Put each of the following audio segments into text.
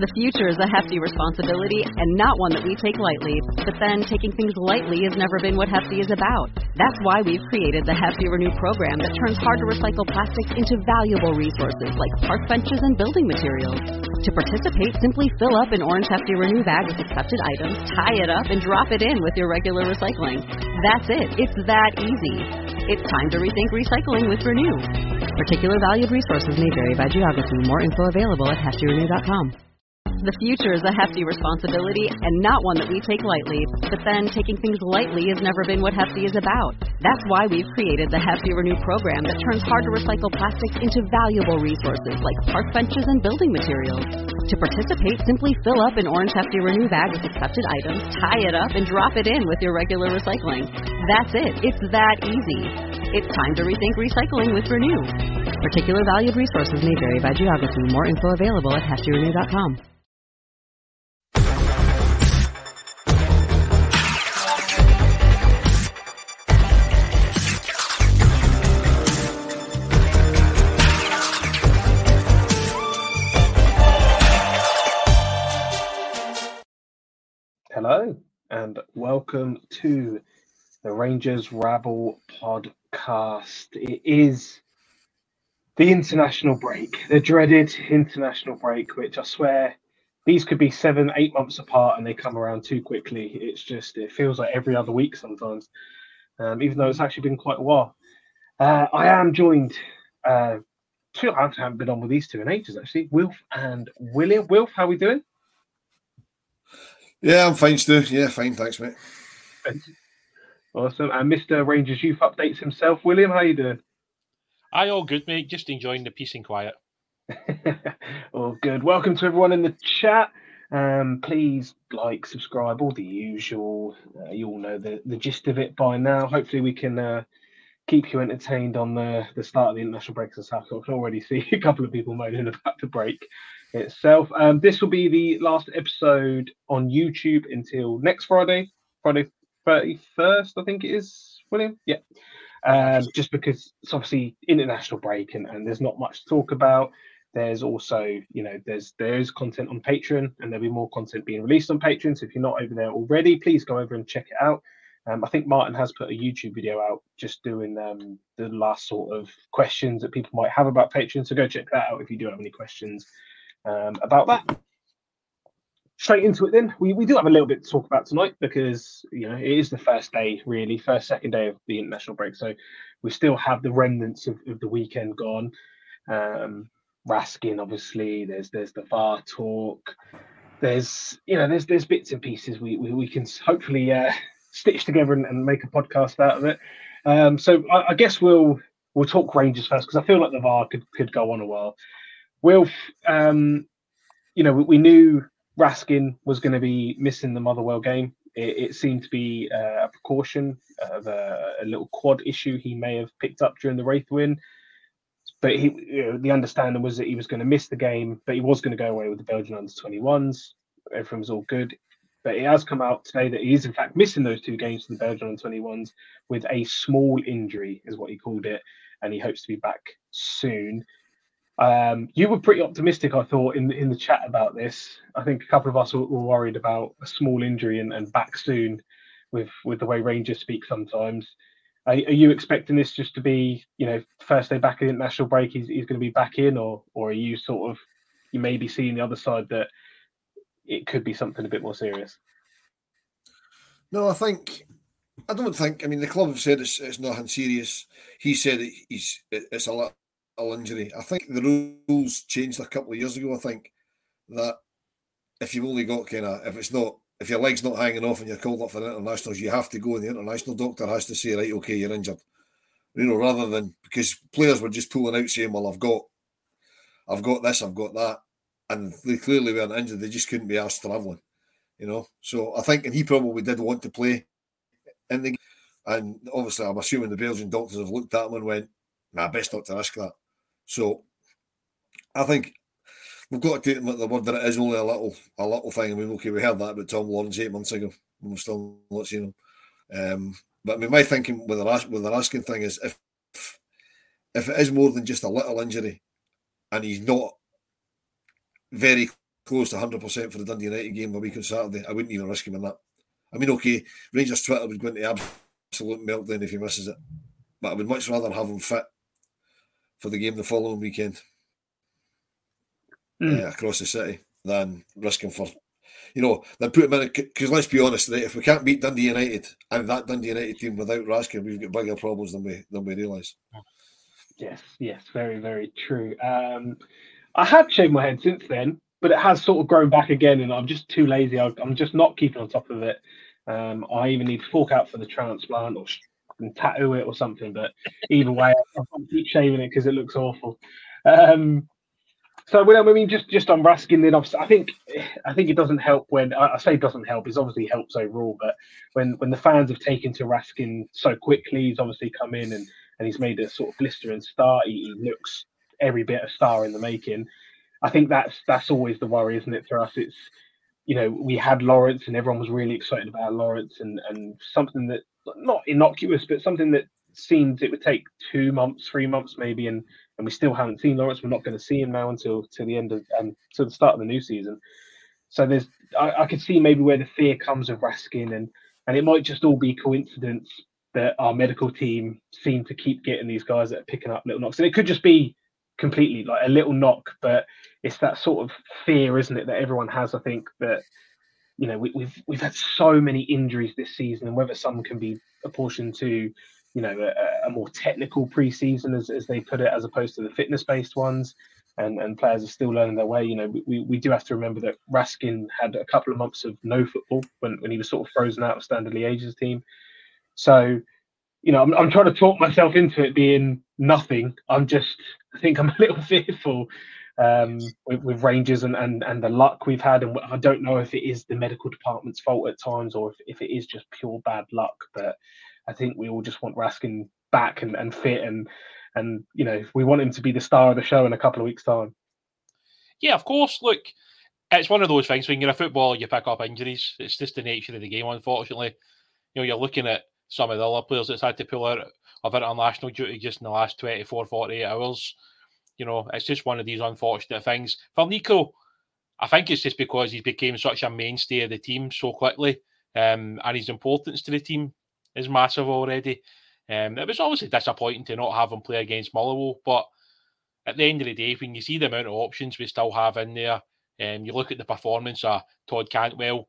The future is a hefty responsibility and not one that we take lightly. But then taking things lightly has never been what Hefty is about. That's why we've created the Hefty Renew program that turns hard-to-recycle plastics into valuable resources like park benches and building materials. To participate, simply fill up an orange Hefty Renew bag with accepted items, tie it up, and drop it in with your regular recycling. That's it. It's that easy. It's time to rethink recycling with Renew. Particular valued resources may vary by geography. More info available at heftyrenew.com. The future is a hefty responsibility and not one that we take lightly. But then taking things lightly has never been what Hefty is about. That's why we've created the Hefty Renew program that turns hard-to-recycle plastics into valuable resources like park benches and building materials. To participate, simply fill up an orange Hefty Renew bag with accepted items, tie it up, and drop it in with your regular recycling. That's it. It's that easy. It's time to rethink recycling with Renew. Particular valued resources may vary by geography. More info available at heftyrenew.com. Hello and welcome to the Rangers Rabble podcast. It is the international break, the dreaded international break, which I swear these could be 7-8 months apart and they come around too quickly. It feels like every other week sometimes, even though it's actually been quite a while. I am joined, I haven't been on with these two in ages actually, Wilf and William. Wilf, how are we doing? Yeah, I'm fine, Stu. Yeah, fine. Thanks, mate. Awesome. And Mr. Rangers Youth updates himself. William, how you doing? Aye, all good, mate. Just enjoying the peace and quiet. All good. Welcome to everyone in the chat. Please like, subscribe, all the usual. You all know the gist of it by now. Hopefully we can keep you entertained on the start of the international breaks and stuff. I can already see a couple of people moaning about the break itself. This will be the last episode on YouTube until next Friday 31st, I think it is, William. Yeah. Just because it's obviously international break and there's not much to talk about. There's also, there is content on Patreon and there'll be more content being released on Patreon. So if you're not over there already, please go over and check it out. I think Martin has put a YouTube video out just doing the last sort of questions that people might have about Patreon. So go check that out if you do have any questions about that. Straight into it then. We do have a little bit to talk about tonight because, it is the second day of the international break. So we still have the remnants of the weekend gone. Raskin, obviously, there's the VAR talk. There's bits and pieces we can hopefully stitch together and make a podcast out of it. So I guess we'll talk Rangers first because I feel like the VAR could go on a while. Wilf, we knew Raskin was going to be missing the Motherwell game. It seemed to be a precaution of a little quad issue he may have picked up during the Wraith win. But the understanding was that he was going to miss the game, but he was going to go away with the Belgian under-21s. Everything was all good. But it has come out today that he is, in fact, missing those two games for the Belgian under-21s with a small injury, is what he called it, and he hopes to be back soon. You were pretty optimistic, I thought, in the chat about this. I think a couple of us were worried about a small injury and back soon with the way Rangers speak sometimes. Are you expecting this just to be, first day back in the international break, he's going to be back in, or are you you may be seeing the other side that it could be something a bit more serious? No, I don't think, the club have said it's nothing serious. He said it's a little injury. I think the rules changed a couple of years ago. I think that if you've only got if your leg's not hanging off and you're called up for internationals, you have to go and the international doctor has to say, right, okay, you're injured. Rather than, because players were just pulling out saying, well, I've got this, I've got that. And they clearly weren't injured. They just couldn't be asked travelling, So I think, and he probably did want to play in the game. And obviously, I'm assuming the Belgian doctors have looked at him and went, nah, best not to risk that. So I think we've got to take them at the word that it is only a little thing. We heard that about Tom Lawrence 8 months ago, and we've still not seen him. But my thinking with the Raskin thing is if it is more than just a little injury, and he's not very close to 100% for the Dundee United game a week on Saturday, I wouldn't even risk him in that. I mean, okay, Rangers Twitter would go into absolute meltdown if he misses it, but I would much rather have him fit for the game the following weekend across the city than risk him for, than put him in, because let's be honest, right, if we can't beat Dundee United and that Dundee United team without Raskin, we've got bigger problems than we realise. Yes, very, very true. I have shaved my head since then, but it has sort of grown back again, and I'm just too lazy. I'm just not keeping on top of it. I even need to fork out for the transplant or tattoo it or something, but either way, I can't keep shaving it because it looks awful. So, I mean, just on Raskin, then I think it doesn't help when I say it doesn't help. It obviously helps overall, but when the fans have taken to Raskin so quickly, he's obviously come in and he's made a sort of blistering start. He looks every bit a star in the making. I think that's always the worry, isn't it, for us? It's, we had Lawrence and everyone was really excited about Lawrence and something that, not innocuous, but something that seemed it would take 2 months, 3 months maybe, and we still haven't seen Lawrence. We're not going to see him now until the end of to the start of the new season. So I could see maybe where the fear comes of Raskin, and it might just all be coincidence that our medical team seem to keep getting these guys that are picking up little knocks. And it could just be completely like a little knock, but it's that sort of fear, isn't it, that everyone has, I think, that we've had so many injuries this season, and whether some can be apportioned to a more technical pre-season, as they put it, as opposed to the fitness-based ones, and players are still learning their way. We do have to remember that Raskin had a couple of months of no football when he was sort of frozen out of Standard Liège's team. So, I'm trying to talk myself into it being nothing. I think I'm a little fearful with Rangers and the luck we've had. And I don't know if it is the medical department's fault at times or if it is just pure bad luck. But I think we all just want Raskin back and fit and we want him to be the star of the show in a couple of weeks' time. Yeah, of course. Look, it's one of those things when you're a footballer, you pick up injuries. It's just the nature of the game, unfortunately. You're looking at some of the other players that's had to pull out of international duty just in the last 24, 48 hours. It's just one of these unfortunate things. For Nico, I think it's just because he's became such a mainstay of the team so quickly, and his importance to the team is massive already. It was obviously disappointing to not have him play against Motherwell, but at the end of the day, when you see the amount of options we still have in there, you look at the performance of Todd Cantwell,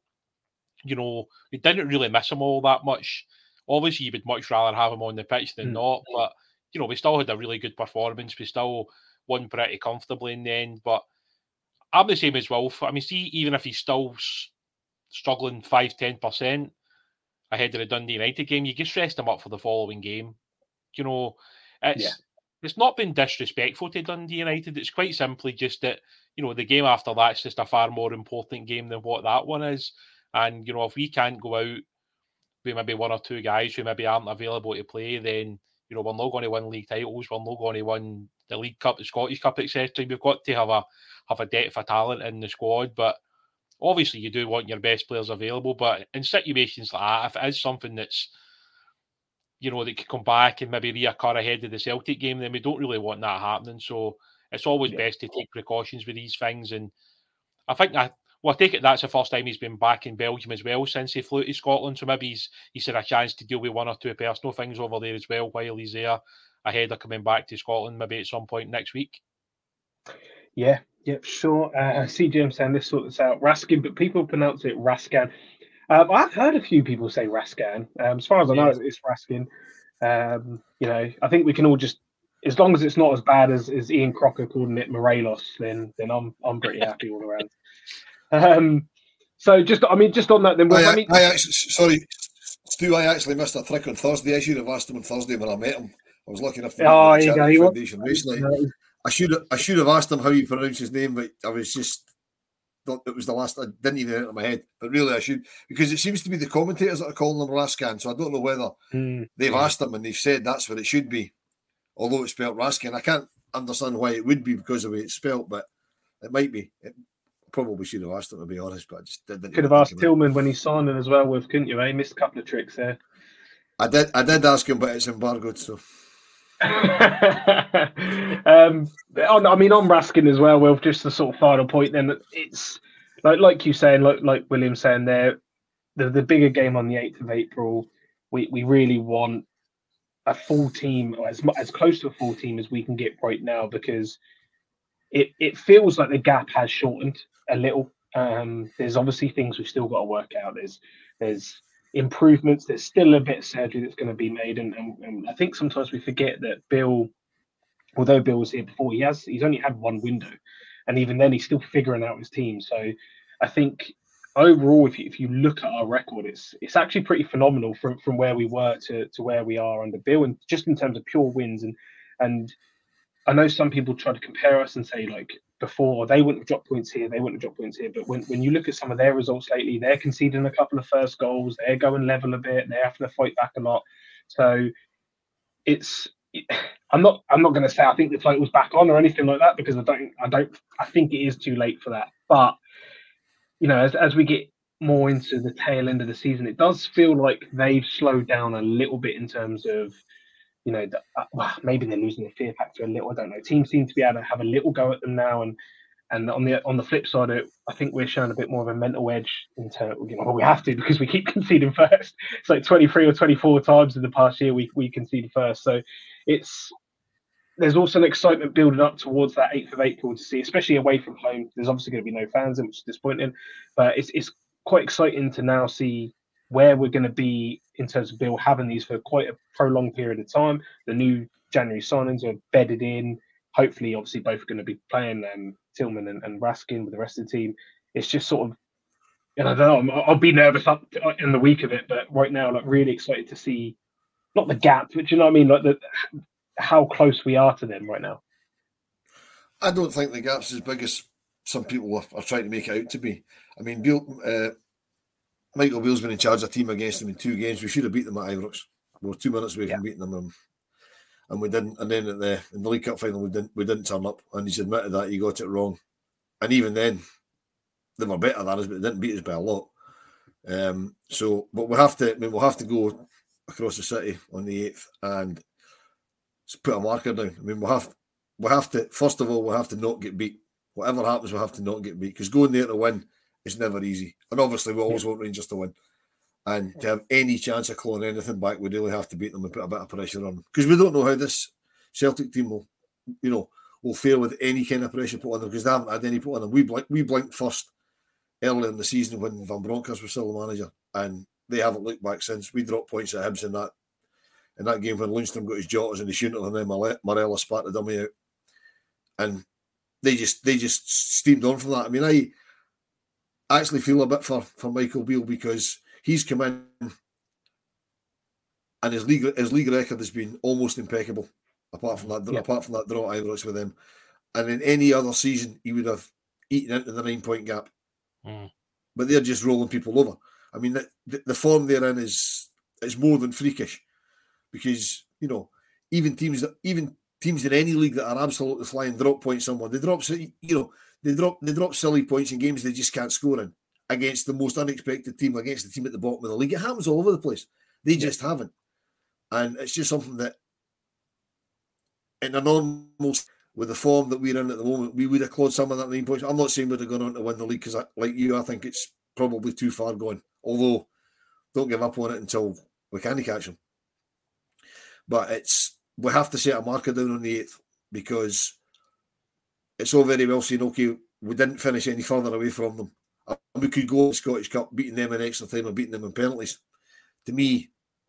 we didn't really miss him all that much. Obviously, you would much rather have him on the pitch than not, but, we still had a really good performance. We still won pretty comfortably in the end, but I'm the same as Wolf. I mean, see, even if he's still struggling 5-10% ahead of the Dundee United game, you just rest him up for the following game. It's not been disrespectful to Dundee United. It's quite simply just that, the game after that's just a far more important game than what that one is. And, if we can't go out with maybe one or two guys who maybe aren't available to play, then, we're not going to win league titles. We're not going to win the League Cup, the Scottish Cup, etc. We've got to have a depth of talent in the squad. But obviously, you do want your best players available. But in situations like that, if it is something that's, that could come back and maybe reoccur ahead of the Celtic game, then we don't really want that happening. So it's always best to take precautions with these things. And I think I take it that's the first time he's been back in Belgium as well since he flew to Scotland. So maybe he's had a chance to deal with one or two personal things over there as well while he's there, ahead of coming back to Scotland maybe at some point next week. Yeah, sure. I see James saying this sorts out Raskin, but people pronounce it Raskan. I've heard a few people say Raskan. As far as I know, it's Raskin. I think we can all just, as long as it's not as bad as Ian Crocker calling it Morelos, then I'm pretty happy all around. So just on that, then sorry, Stu, I actually missed a trick on Thursday. I should have asked him on Thursday when I met him. I was lucky enough to meet him at the Foundation recently. I should have asked him how you pronounce his name, but I was just thought it was the last. I didn't even enter my head, but really I should, because it seems to be the commentators that are calling him Raskan. So I don't know whether they've asked him and they've said that's what it should be, although it's spelled Raskin. I can't understand why it would be because of the way it's spelled, but it might be. It probably should have asked him, to be honest, but I just didn't. Could have asked Tillman when he signed it as well, couldn't you? He missed a couple of tricks there. I did ask him, but it's embargoed, so. On Raskin as well. Well, just the sort of final point. Then it's like you saying, like William saying there, the bigger game on the 8th of April. We really want a full team, or as close to a full team as we can get right now, because it feels like the gap has shortened a little. There's obviously things we've still got to work out. There's improvements. There's still a bit of surgery that's going to be made, and I think sometimes we forget that Bill, although Bill was here before, he's only had one window, and even then he's still figuring out his team. So I think overall, if you look at our record, it's actually pretty phenomenal from where we were to where we are under Bill, and just in terms of pure wins. And I know some people try to compare us and say, like, before they wouldn't have dropped points here, they wouldn't have dropped points here. But when you look at some of their results lately, they're conceding a couple of first goals, they're going level a bit, they're having to fight back a lot. So I'm not going to say I think the title's back on or anything like that, because I think it is too late for that. But as we get more into the tail end of the season, it does feel like they've slowed down a little bit in terms of, maybe they're losing the fear factor a little. I don't know. Teams seem to be able to have a little go at them now, and on the flip side, I think we're showing a bit more of a mental edge in terms. We have to, because we keep conceding first. It's like 23 or 24 times in the past year we conceded first. So there's also an excitement building up towards that 8th of April to see, especially away from home. There's obviously going to be no fans, which is disappointing, but it's quite exciting to now see where we're going to be in terms of Bill having these for quite a prolonged period of time. The new January signings are bedded in. Hopefully, obviously, both are going to be playing, Tillman and Raskin with the rest of the team. It's just sort of, I don't know, I'll be nervous up in the week of it, but right now, like, really excited to see, not the gap, but you know what I mean, like how close we are to them right now. I don't think the gap's as big as some people are trying to make it out to be. I mean, Michael Beale's been in charge of a team against them in 2 games. We should have beat them at Ibrox. We were 2 minutes away from beating them, and we didn't. And then in the League Cup final, we didn't turn up, and he's admitted that he got it wrong. And even then, they were better than us, but they didn't beat us by a lot. But we'll have to go across the city on the 8th and put a marker down. I mean, we'll have to, first of all, we'll have to not get beat. Whatever happens, we'll have to not get beat, because going there to win is never easy. And obviously, we always want Rangers to win. And to have any chance of clawing anything back, we really have to beat them and put a bit of pressure on them. Because we don't know how this Celtic team will fare with any kind of pressure put on them, because they haven't had any put on them. We blinked first early in the season when Van Bronckhorst was still the manager, and they haven't looked back since. We dropped points at Hibs in that game when Lundstrom got his jotters and he shouldn't have, and then Marella spat the dummy out. And they just steamed on from that. I mean, I actually feel a bit for Michael Beale, because he's come in and his league record has been almost impeccable, apart from that draw at Ibrox with them. And in any other season, he would have eaten into the 9-point gap. But they're just rolling people over. I mean, the form they're in is more than freakish, because even teams in any league that are absolutely flying drop points somewhere. They drop silly points in games they just can't score in, against the most unexpected team, against the team at the bottom of the league. It happens all over the place. They just haven't. And it's just something that, in a normal, with the form that we're in at the moment, we would have clawed some of that 9 points. I'm not saying we'd have gone on to win the league, because like you, I think it's probably too far going. Although, don't give up on it until we can catch them. But we have to set a marker down on the 8th, because it's all very well saying, okay, we didn't finish any further away from them. And we could go to the Scottish Cup, beating them in extra time or beating them in penalties. To me,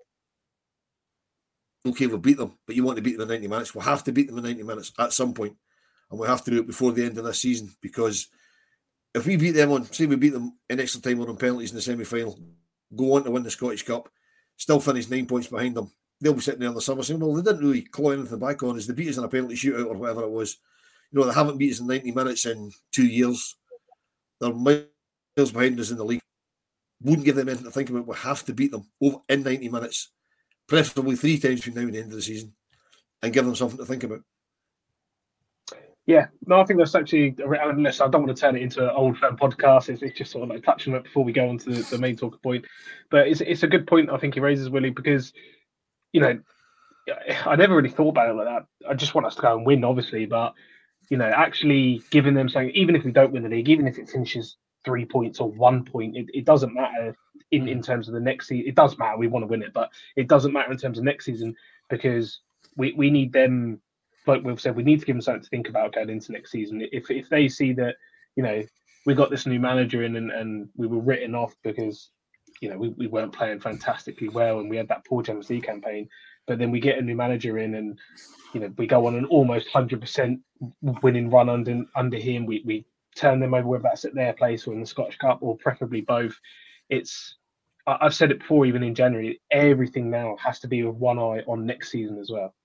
okay, we'll beat them, but you want to beat them in 90 minutes. We'll have to beat them in 90 minutes at some point, and we'll have to do it before the end of this season, because if we beat them say we beat them in extra time or on penalties in the semi-final, go on to win the Scottish Cup, still finish 9 points behind them, they'll be sitting there in the summer saying, well, they didn't really claw anything back on us. They beat us in a penalty shootout or whatever it was. They haven't beat us in 90 minutes in 2 years. They're miles behind us in the league. Wouldn't give them anything to think about. We have to beat them in 90 minutes, preferably 3 times between now and the end of the season, and give them something to think about. Yeah, no, I think that's actually, unless I don't want to turn it into an old fan podcast, it's just sort of like touching on it before we go on to the main talking point. But it's a good point I think he raises, Willie, because, I never really thought about it like that. I just want us to go and win, obviously, but actually giving them something, even if we don't win the league, even if it finishes 3 points or 1 point, it doesn't matter in terms of the next season. It does matter. We want to win it, but it doesn't matter in terms of next season because we need them. Like we've said, we need to give them something to think about going into next season. If they see that, we got this new manager in and we were written off because, we weren't playing fantastically well and we had that poor Champions League campaign, but then we get a new manager in and, we go on an almost 100% winning run under him. We turn them over, whether that's at their place or in the Scottish Cup or preferably both. I've said it before, even in January, everything now has to be with one eye on next season as well.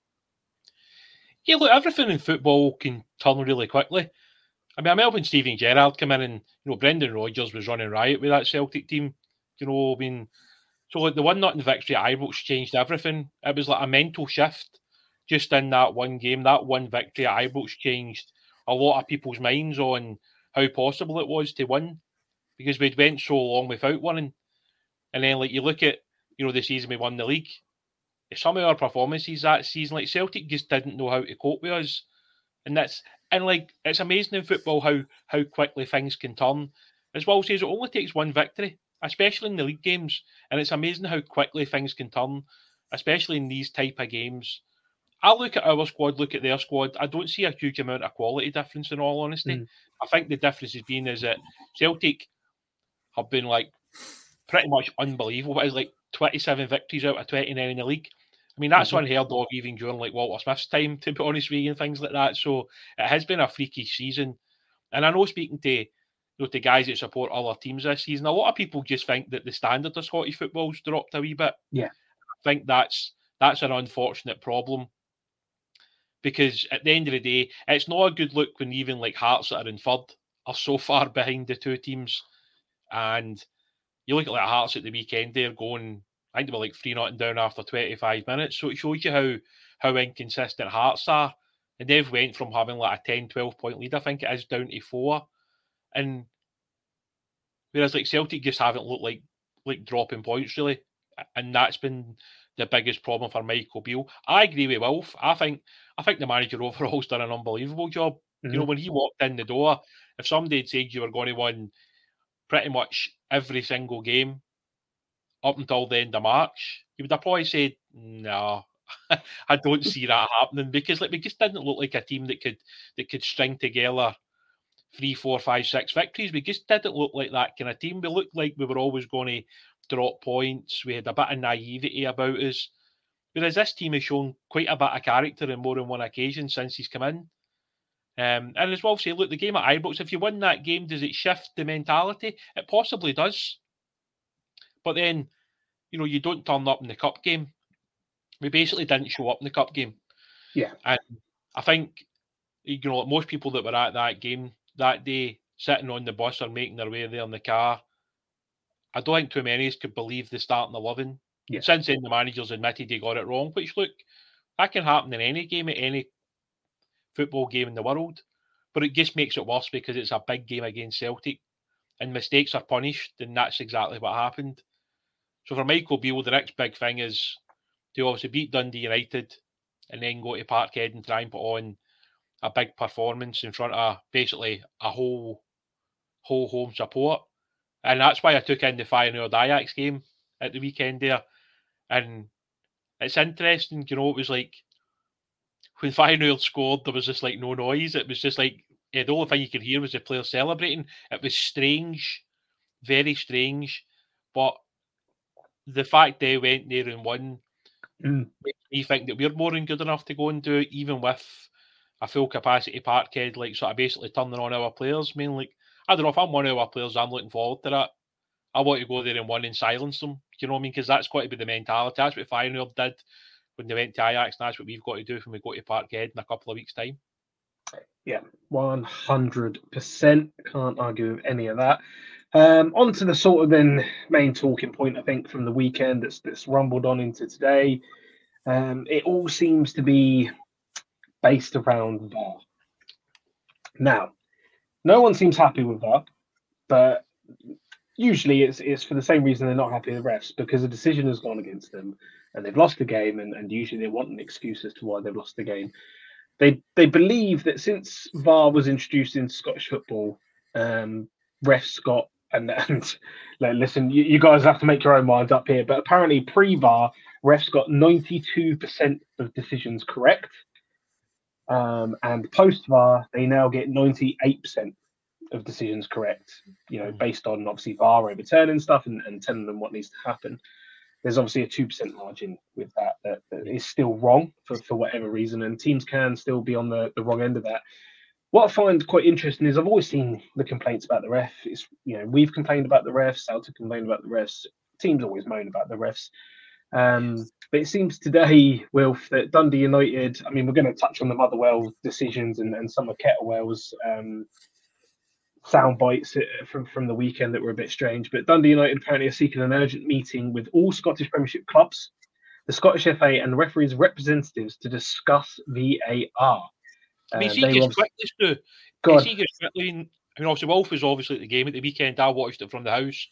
Yeah, look, everything in football can turn really quickly. I mean, I'm helping Steven Gerrard come in and, Brendan Rodgers was running riot with that Celtic team. So like the 1-0 victory at Ibrox changed everything. It was like a mental shift just in that one game. That one victory at Ibrox changed a lot of people's minds on how possible it was to win because we'd went so long without winning. And then, like, you look at, the season we won the league, some of our performances that season, like Celtic just didn't know how to cope with us. And it's amazing in football how quickly things can turn. As Will says, it only takes one victory, especially in the league games. And it's amazing how quickly things can turn, especially in these type of games. I look at our squad, look at their squad. I don't see a huge amount of quality difference, in all honesty. I think the difference has been is that Celtic have been like pretty much unbelievable. It's like 27 victories out of 29 in the league. I mean, that's unheard of even during like Walter Smith's time, to be honest with you, and things like that. So it has been a freakish season. And I know speaking to to guys that support other teams this season, a lot of people just think that the standard of Scottish football's dropped a wee bit. Yeah. I think that's an unfortunate problem. Because at the end of the day, it's not a good look when even like Hearts that are in third are so far behind the two teams. And you look at like Hearts at the weekend, they're going, I think they were like 3-0 down after 25 minutes. So it shows you how inconsistent Hearts are. And they've went from having like a 10, 12 point lead, I think it is, down to 4. And whereas like Celtic just haven't looked like dropping points really. And that's been the biggest problem for Michael Beale. I agree with Wilf. I think the manager overall's done an unbelievable job. When he walked in the door, if somebody had said you were going to win pretty much every single game up until the end of March, you would have probably said, no, I don't see that happening because we just didn't look like a team that could string together 3, 4, 5, 6 victories. We just didn't look like that kind of team. We looked like we were always going to drop points. We had a bit of naivety about us. Whereas this team has shown quite a bit of character in more than one occasion since he's come in. And as well say, look, the game at Ibrox, if you win that game, does it shift the mentality? It possibly does. But then, you don't turn up in the cup game. We basically didn't show up in the cup game. Yeah. And I think, most people that were at that game that day, sitting on the bus or making their way there in the car, I don't think too many of us could believe the starting 11. Yeah. Since then, the manager's admitted he got it wrong, which, look, that can happen in any game, at any football game in the world. But it just makes it worse because it's a big game against Celtic and mistakes are punished, and that's exactly what happened. So for Michael Beale, the next big thing is to obviously beat Dundee United and then go to Parkhead and try and put on a big performance in front of basically a whole home support. And that's why I took in the Feyenoord Ajax game at the weekend there. And it's interesting, it was like when Feyenoord scored, there was just like no noise. It was just like the only thing you could hear was the players celebrating. It was strange, very strange. But the fact they went there and won makes me think that we're more than good enough to go and do it, even with a full capacity Parkhead, like sort of basically turning on our players. I mean, like, I don't know if I'm one of our players, I'm looking forward to that. I want to go there and win and silence them. You know what I mean? Because that's got to be the mentality. That's what Feyenoord did when they went to Ajax, and that's what we've got to do when we go to Parkhead in a couple of weeks' time. Yeah, 100%. Can't argue with any of that. On to the sort of then main talking point, I think, from the weekend that's rumbled on into today. It all seems to be based around VAR. Now, no one seems happy with VAR, but usually it's for the same reason they're not happy with refs, because a decision has gone against them and they've lost the game, and usually they want an excuse as to why they've lost the game. They believe that since VAR was introduced in Scottish football, refs got and like, listen, you guys have to make your own minds up here, but apparently pre-VAR refs got 92% of decisions correct, and post-VAR they now get 98% of decisions correct. Based on obviously VAR overturning stuff and telling them what needs to happen. There's obviously a 2% margin with that is still wrong for whatever reason, and teams can still be on the wrong end of that. What I find quite interesting is I've always seen the complaints about the ref. It's, we've complained about the refs, Celtic complained about the refs, teams always moan about the refs. But it seems today, Wilf, that Dundee United, I mean, we're going to touch on the Motherwell decisions and some of Kettlewell's sound bites from the weekend that were a bit strange. But Dundee United apparently are seeking an urgent meeting with all Scottish Premiership clubs, the Scottish FA and the referees' representatives to discuss VAR. I mean, see, gets quickly too. I mean, obviously, Wolf was obviously at the game at the weekend. I watched it from the house.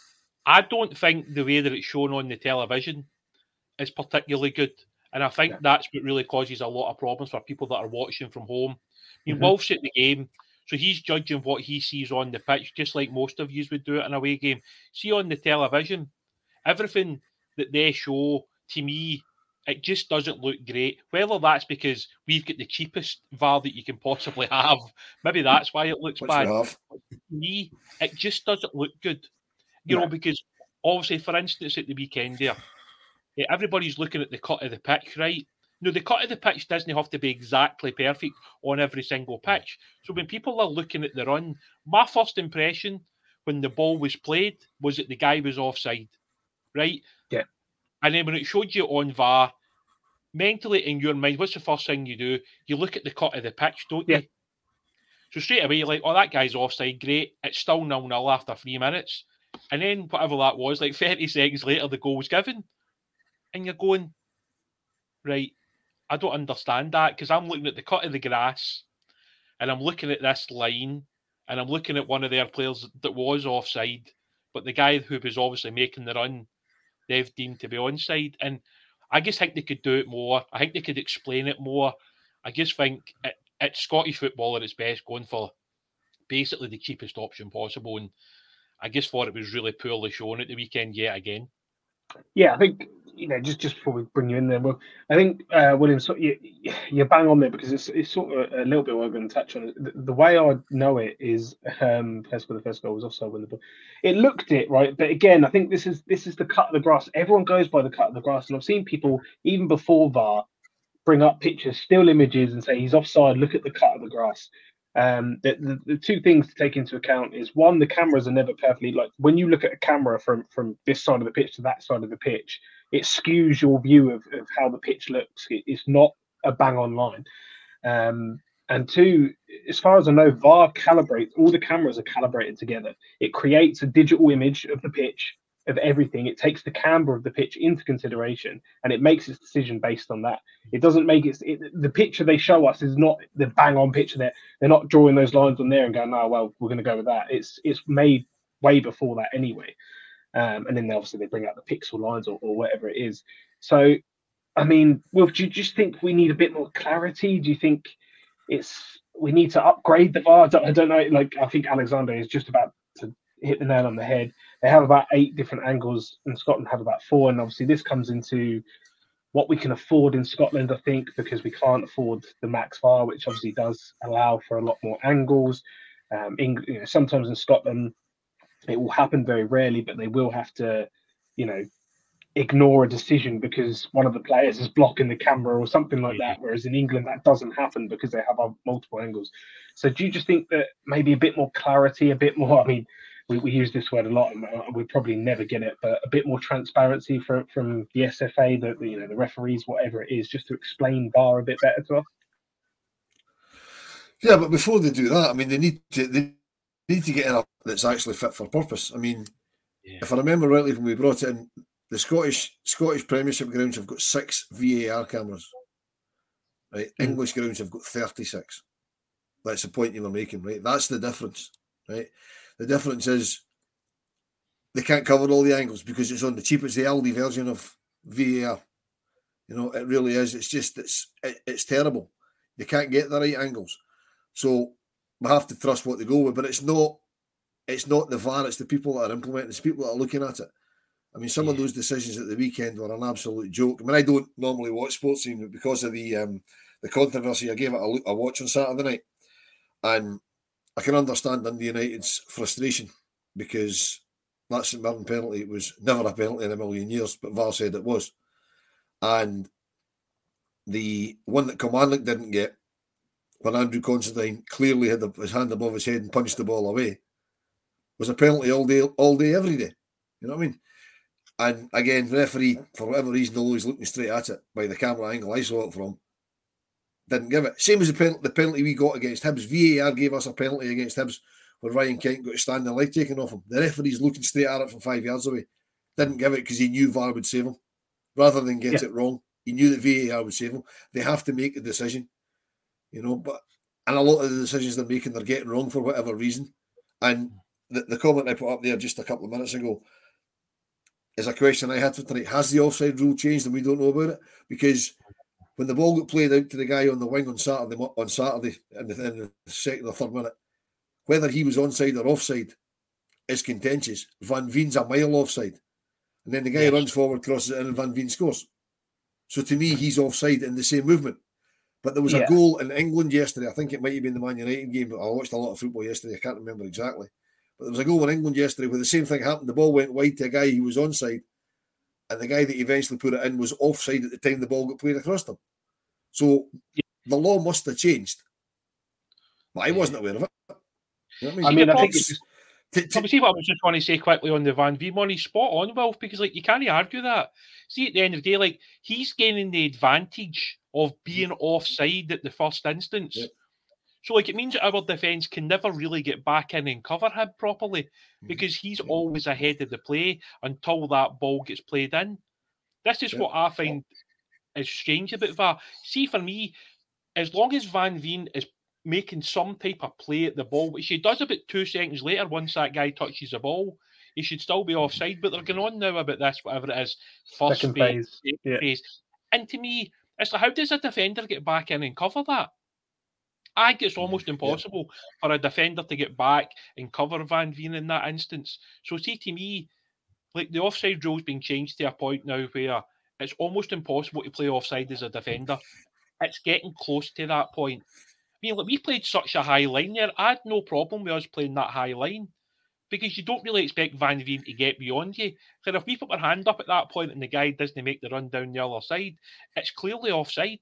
I don't think the way that it's shown on the television is particularly good. And I think that's what really causes a lot of problems for people that are watching from home. I mean, Wolf's at the game, so he's judging what he sees on the pitch, just like most of you would do it in a away game. See, on the television, everything that they show, to me, it just doesn't look great. Whether that's because we've got the cheapest VAR that you can possibly have, maybe that's why it looks bad. To me, it just doesn't look good. You know, because obviously, for instance, at the weekend there, everybody's looking at the cut of the pitch, right? No, the cut of the pitch doesn't have to be exactly perfect on every single pitch. So when people are looking at the run, my first impression when the ball was played was that the guy was offside, right? Yeah. And then when it showed you on VAR, mentally in your mind, what's the first thing you do? You look at the cut of the pitch, don't you? So straight away, you're like, oh, that guy's offside, great. It's still 0-0 after 3 minutes. And then whatever that was, like 30 seconds later, the goal was given. And you're going, right, I don't understand that, because I'm looking at the cut of the grass and I'm looking at this line and I'm looking at one of their players that was offside, but the guy who was obviously making the run, they've deemed to be onside. And I just think they could do it more. I think they could explain it more. I just think it's Scottish football at its best, going for basically the cheapest option possible. And I just thought it was really poorly shown at the weekend yet again. Yeah, I think, just before we bring you in there, well, I think, William, so you're bang on there, because it's sort of a little bit what I'm going to touch on. The way I know it is, the first goal was offside when the ball. It looked it, right? But again, I think this is the cut of the grass. Everyone goes by the cut of the grass. And I've seen people, even before VAR, bring up pictures, still images, and say he's offside, look at the cut of the grass. The two things to take into account is, one, the cameras are never perfectly, like when you look at a camera from this side of the pitch to that side of the pitch, it skews your view of how the pitch looks. It's not a bang on line. And two, as far as I know, VAR calibrates, all the cameras are calibrated together. It creates a digital image of the pitch, of everything. It takes the camber of the pitch into consideration, and it makes its decision based on that. It doesn't make the picture they show us is not the bang on picture. They're not drawing those lines on there and going, oh, well, we're going to go with that. It's made way before that anyway. And then obviously they bring out the pixel lines or whatever it is. So, I mean, Wilf, do you just think we need a bit more clarity? Do you think we need to upgrade the VAR? I don't know. Like, I think Alexander is just about to hit the nail on the head. They have about 8 different angles, and Scotland have about 4. And obviously this comes into what we can afford in Scotland, I think, because we can't afford the max VAR, which obviously does allow for a lot more angles. Sometimes in Scotland, it will happen very rarely, but they will have to, ignore a decision because one of the players is blocking the camera or something like that. Whereas in England, that doesn't happen because they have multiple angles. So do you just think that maybe a bit more clarity, a bit more, I mean, we use this word a lot and we probably never get it, but a bit more transparency from the SFA, the referees, whatever it is, just to explain VAR a bit better to us? Yeah, but before they do that, I mean, they need to get in a that's actually fit for purpose. I mean, if I remember rightly when we brought it in, the Scottish Premiership grounds have got 6 VAR cameras. Right? English grounds have got 36. That's the point you were making, right? That's the difference, right? The difference is they can't cover all the angles because it's on the cheap. It's the Aldi version of VAR. You know, it really is. It's just it's terrible. They can't get the right angles, so we have to trust what they go with. But it's not the VAR. It's the people that are implementing. It's people that are looking at it. I mean, some of those decisions at the weekend were an absolute joke. I mean, I don't normally watch sports teams, but because of the controversy, I gave it a watch on Saturday night, and I can understand Dundee United's frustration because that St Mirren penalty was never a penalty in a million years, but VAR said it was. And the one that Kilmarnock didn't get, when Andrew Considine clearly had his hand above his head and punched the ball away, was a penalty all day, every day. You know what I mean? And again, the referee, for whatever reason, although he's looking straight at it by the camera angle I saw it from, didn't give it. Same as the penalty we got against Hibs. VAR gave us a penalty against Hibs where Ryan Kent got a standing leg taken off him. The referee's looking straight at it from 5 yards away. Didn't give it because he knew VAR would save him. Rather than get it wrong, he knew that VAR would save him. They have to make a decision, you know. And a lot of the decisions they're making, they're getting wrong for whatever reason. And the comment I put up there just a couple of minutes ago is a question I had for tonight. Has the offside rule changed and we don't know about it? Because when the ball got played out to the guy on the wing on Saturday in the second or third minute, whether he was onside or offside is contentious. Van Veen's a mile offside. And then the guy runs forward, crosses it in, and Van Veen scores. So to me, he's offside in the same movement. But there was a goal in England yesterday. I think it might have been the Man United game. I watched a lot of football yesterday. I can't remember exactly. But there was a goal in England yesterday where the same thing happened. The ball went wide to a guy who was onside. And the guy that eventually put it in was offside at the time the ball got played across them. So the law must have changed. But I wasn't aware of it. You know what I mean? I think it's just... See what I was just going to say quickly on the Van Veen one. He's spot on, Wilf, because you can't argue that. See, at the end of the day, he's gaining the advantage of being offside at the first instance. Yep. So it means that our defence can never really get back in and cover him properly because he's always ahead of the play until that ball gets played in. This is what I find is strange about VAR. See, for me, as long as Van Veen is making some type of play at the ball, which he does about 2 seconds later once that guy touches the ball, he should still be offside. But they're going on now about this, whatever it is, first phase. And to me, it's like, how does a defender get back in and cover that? I think it's almost impossible for a defender to get back and cover Van Veen in that instance. So see, to me, like the offside rule's been changed to a point now where it's almost impossible to play offside as a defender. It's getting close to that point. I mean, we played such a high line there. I had no problem with us playing that high line because you don't really expect Van Veen to get beyond you. So if we put our hand up at that point and the guy doesn't make the run down the other side, it's clearly offside.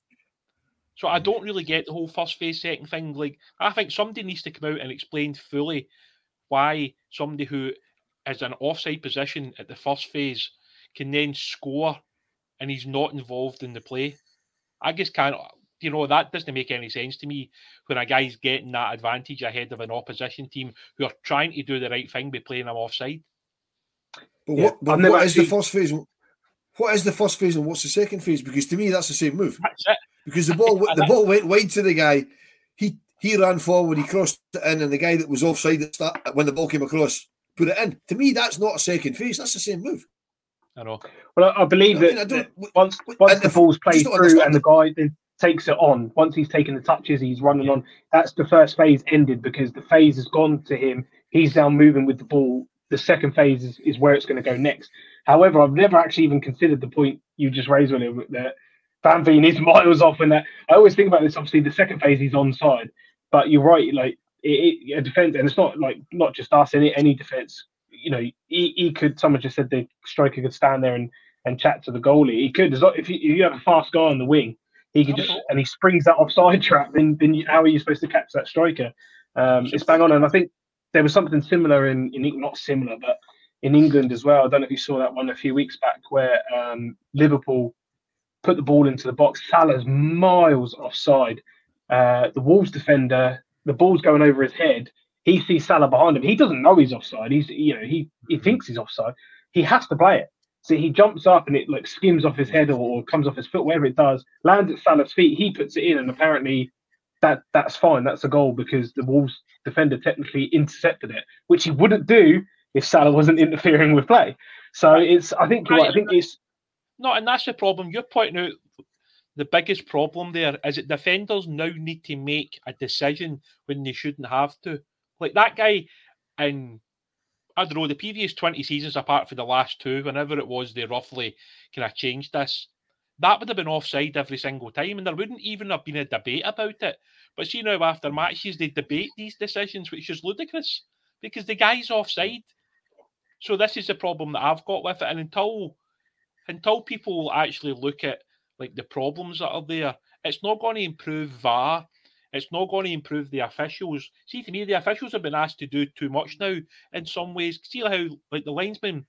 So I don't really get the whole first phase, second thing. Like, I think somebody needs to come out and explain fully why somebody who is in an offside position at the first phase can then score and he's not involved in the play. I just can't... that doesn't make any sense to me when a guy's getting that advantage ahead of an opposition team who are trying to do the right thing by playing him offside. But what is the first phase? What is the first phase and what's the second phase? Because to me, that's the same move. That's it. Because the ball went wide to the guy. He ran forward, he crossed it in, and the guy that was offside at start, when the ball came across put it in. To me, that's not a second phase. That's the same move. I know. Well, I believe that once the ball's played through and the guy then takes it on, once he's taken the touches, he's running on, that's the first phase ended because the phase has gone to him. He's now moving with the ball. The second phase is where it's going to go next. However, I've never actually even considered the point you just raised with it, that Van Veen is miles off. And that I always think about this. Obviously, the second phase he's onside, but you're right. Like a defense, and it's not just us. Any defense, he could. Someone just said the striker could stand there and chat to the goalie. He could. If you have a fast guy on the wing, he could just, and he springs that offside trap. Then how are you supposed to catch that striker? It's bang on. And I think there was something similar in not similar, but in England as well. I don't know if you saw that one a few weeks back where Liverpool put the ball into the box. Salah's miles offside. The Wolves defender, the ball's going over his head. He sees Salah behind him. He doesn't know he's offside. He thinks he's offside. He has to play it. So he jumps up and it skims off his head or comes off his foot, wherever it does, lands at Salah's feet. He puts it in, and apparently that's fine. That's a goal because the Wolves defender technically intercepted it, which he wouldn't do if Salah wasn't interfering with play. So it's, I think you're right. I think it's no, and that's the problem. You're pointing out the biggest problem there is that defenders now need to make a decision when they shouldn't have to. Like that guy in, I don't know, the previous 20 seasons apart from the last two, whenever it was they roughly kind of changed this, that would have been offside every single time, and there wouldn't even have been a debate about it. But see now, after matches, they debate these decisions, which is ludicrous, because the guy's offside. So this is the problem that I've got with it, and until people actually look at like the problems that are there, it's not going to improve VAR. It's not going to improve the officials. See, to me, the officials have been asked to do too much now in some ways. See how like the linesman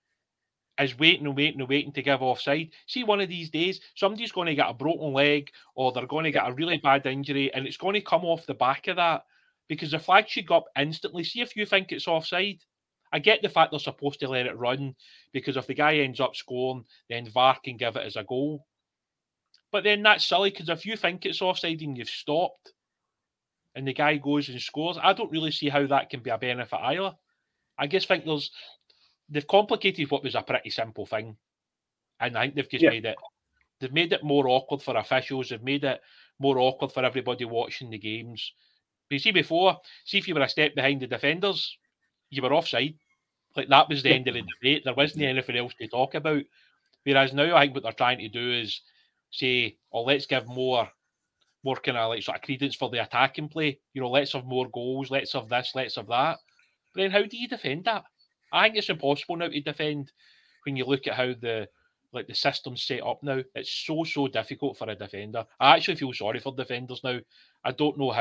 is waiting to give offside. See, one of these days, somebody's going to get a broken leg or they're going to get a really bad injury, and it's going to come off the back of that because the flag should go up instantly. See if you think it's offside. I get the fact they're supposed to let it run because if the guy ends up scoring, then VAR can give it as a goal. But then that's silly because if you think it's offside and you've stopped and the guy goes and scores, I don't really see how that can be a benefit either. I just think they've complicated what was a pretty simple thing. And I think they've just made it more awkward for officials. They've made it more awkward for everybody watching the games. But you see before, if you were a step behind the defenders, you were offside. Like that was the end of the debate. There wasn't anything else to talk about. Whereas now I think what they're trying to do is say, oh, let's give more kind of like sort of credence for the attacking play. You know, let's have more goals, let's have this, let's have that. But then how do you defend that? I think it's impossible now to defend when you look at how the system's set up now. It's so difficult for a defender. I actually feel sorry for defenders now. I don't know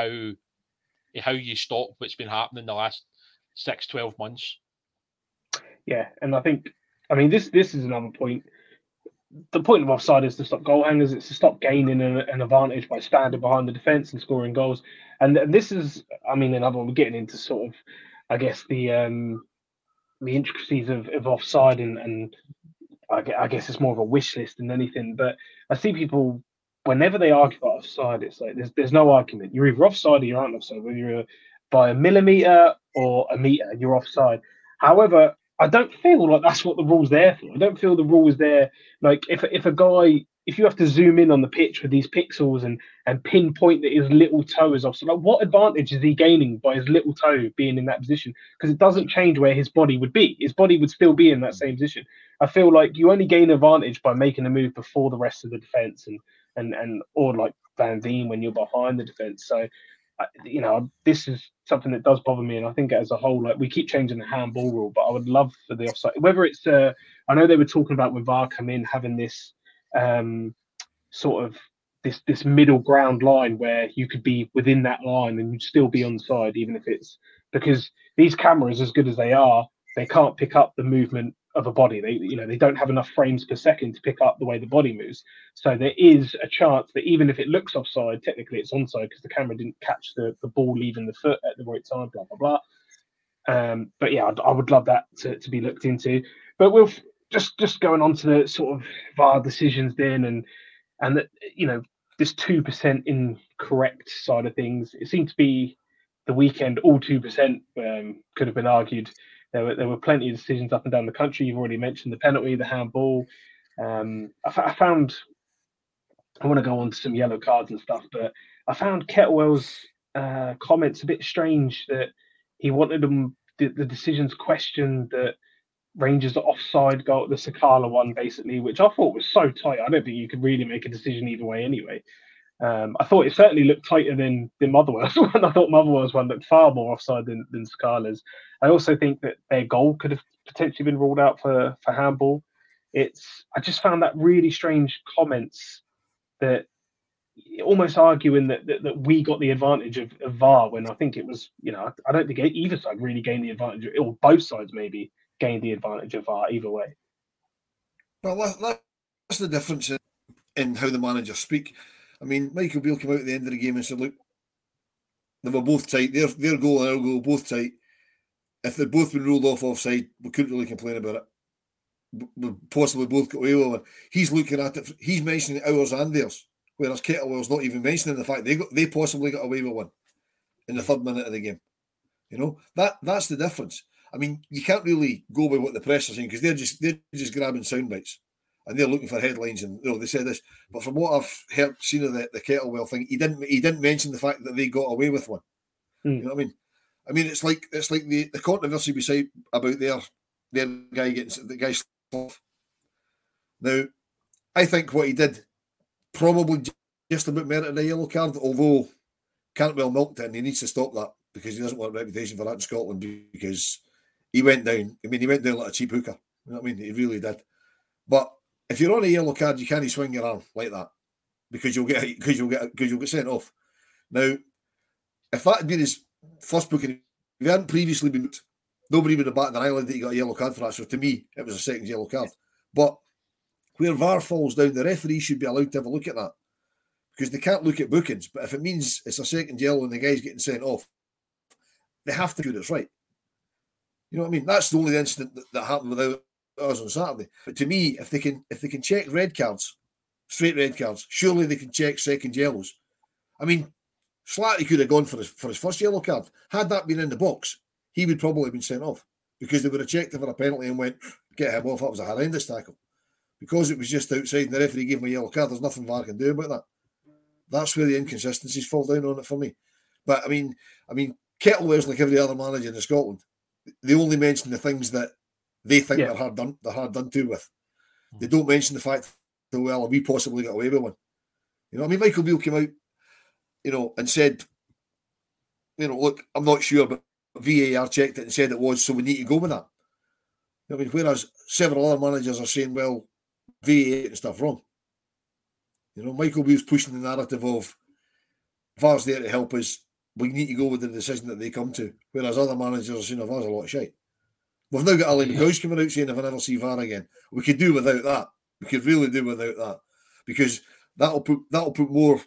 how you stop what's been happening the last 6-12 months. Yeah, and I think, this is another point. The point of offside is to stop goal hangers. It's to stop gaining an advantage by standing behind the defence and scoring goals. And this is, another one, we're getting into sort of, I guess, the intricacies of offside, and I guess it's more of a wish list than anything. But I see people, whenever they argue about offside, it's like there's no argument. You're either offside or you aren't offside. Whether you're by a millimetre or a metre, you're offside. However, I don't feel like that's what the rule's there for. I don't feel the rule is there. Like if you have to zoom in on the pitch with these pixels and pinpoint that his little toe is offside, like what advantage is he gaining by his little toe being in that position? Because it doesn't change where his body would be. His body would still be in that same position. I feel like you only gain advantage by making a move before the rest of the defence and or like Van Veen when you're behind the defence. So, this is something that does bother me, and I think as a whole, like we keep changing the handball rule, but I would love for the offside. Whether it's, I know they were talking about when VAR come in having this sort of this middle ground line where you could be within that line and you'd still be onside, even if it's because these cameras, as good as they are, they can't pick up the movement of a body. They don't have enough frames per second to pick up the way the body moves. So there is a chance that even if it looks offside, technically it's onside because the camera didn't catch the ball leaving the foot at the right time, blah, blah, blah. But yeah, I would love that to be looked into. But we'll just going on to the sort of VAR decisions then and that, this 2% incorrect side of things, it seemed to be the weekend, all 2% could have been argued. There were plenty of decisions up and down the country. You've already mentioned the penalty, the handball. I found, I want to go on to some yellow cards and stuff, but I found Kettlewell's comments a bit strange that he wanted the decisions questioned that Rangers are offside goal, the Sakala one basically, which I thought was so tight. I don't think you could really make a decision either way anyway. I thought it certainly looked tighter than Motherwell's one. I thought Motherwell's one looked far more offside than Sakala's. I also think that their goal could have potentially been ruled out for handball. I just found that really strange comments that almost arguing that we got the advantage of VAR when I think it was, I don't think either side really gained the advantage, or both sides maybe gained the advantage of VAR either way. Well, that's the difference in how the managers speak. Michael Beale came out at the end of the game and said, look, they were both tight. Their goal and our goal, both tight. If they'd both been ruled off offside, we couldn't really complain about it. We possibly both got away with it. He's looking at it. He's mentioning ours and theirs, whereas Kettlewell's not even mentioning the fact they possibly got away with one in the third minute of the game. That's the difference. I mean, you can't really go by what the press are saying because they're just grabbing sound bites and they're looking for headlines and they say this. But from what I've seen of the Kettlewell thing, he didn't mention the fact that they got away with one. You know what I mean? I mean, it's like the controversy we say about their guy getting the guy off. Now, I think what he did probably just about merited a yellow card, although Cantwell milked it and he needs to stop that because he doesn't want a reputation for that in Scotland because he went down. I mean, he went down like a cheap hooker. You know what I mean? He really did. But if you're on a yellow card, you can't swing your arm like that because you'll get sent off. Now, if that had been his first booking, if he hadn't previously been booked, nobody would have batted an eyelid that he got a yellow card for that. So to me, it was a second yellow card. But where VAR falls down, the referee should be allowed to have a look at that because they can't look at bookings. But if it means it's a second yellow and the guy's getting sent off, they have to do it right. You know what I mean? That's the only incident that happened without us on Saturday. But to me, if they can check red cards, straight red cards, surely they can check second yellows. I mean, Slattery could have gone for his first yellow card. Had that been in the box, he would probably have been sent off because they would have checked him for a penalty and went, get him off. That was a horrendous tackle. Because it was just outside and the referee gave him a yellow card, there's nothing VAR can do about that. That's where the inconsistencies fall down on it for me. But I mean, Kettlewell's like every other manager in Scotland. They only mention the things that they think they're hard done to with. They don't mention the fact that, well, we possibly got away with one. You know what I mean? Michael Beale came out, and said, look, I'm not sure, but VAR checked it and said it was, so we need to go with that. I mean, whereas several other managers are saying, well, VAR and stuff wrong. Michael Beale's pushing the narrative of VAR's there to help us. We need to go with the decision that they come to. Whereas other managers are saying, VAR's a lot of shite. We've now got Ali McCoy coming out saying, if I never see VAR again, we could do without that. We could really do without that because that'll put more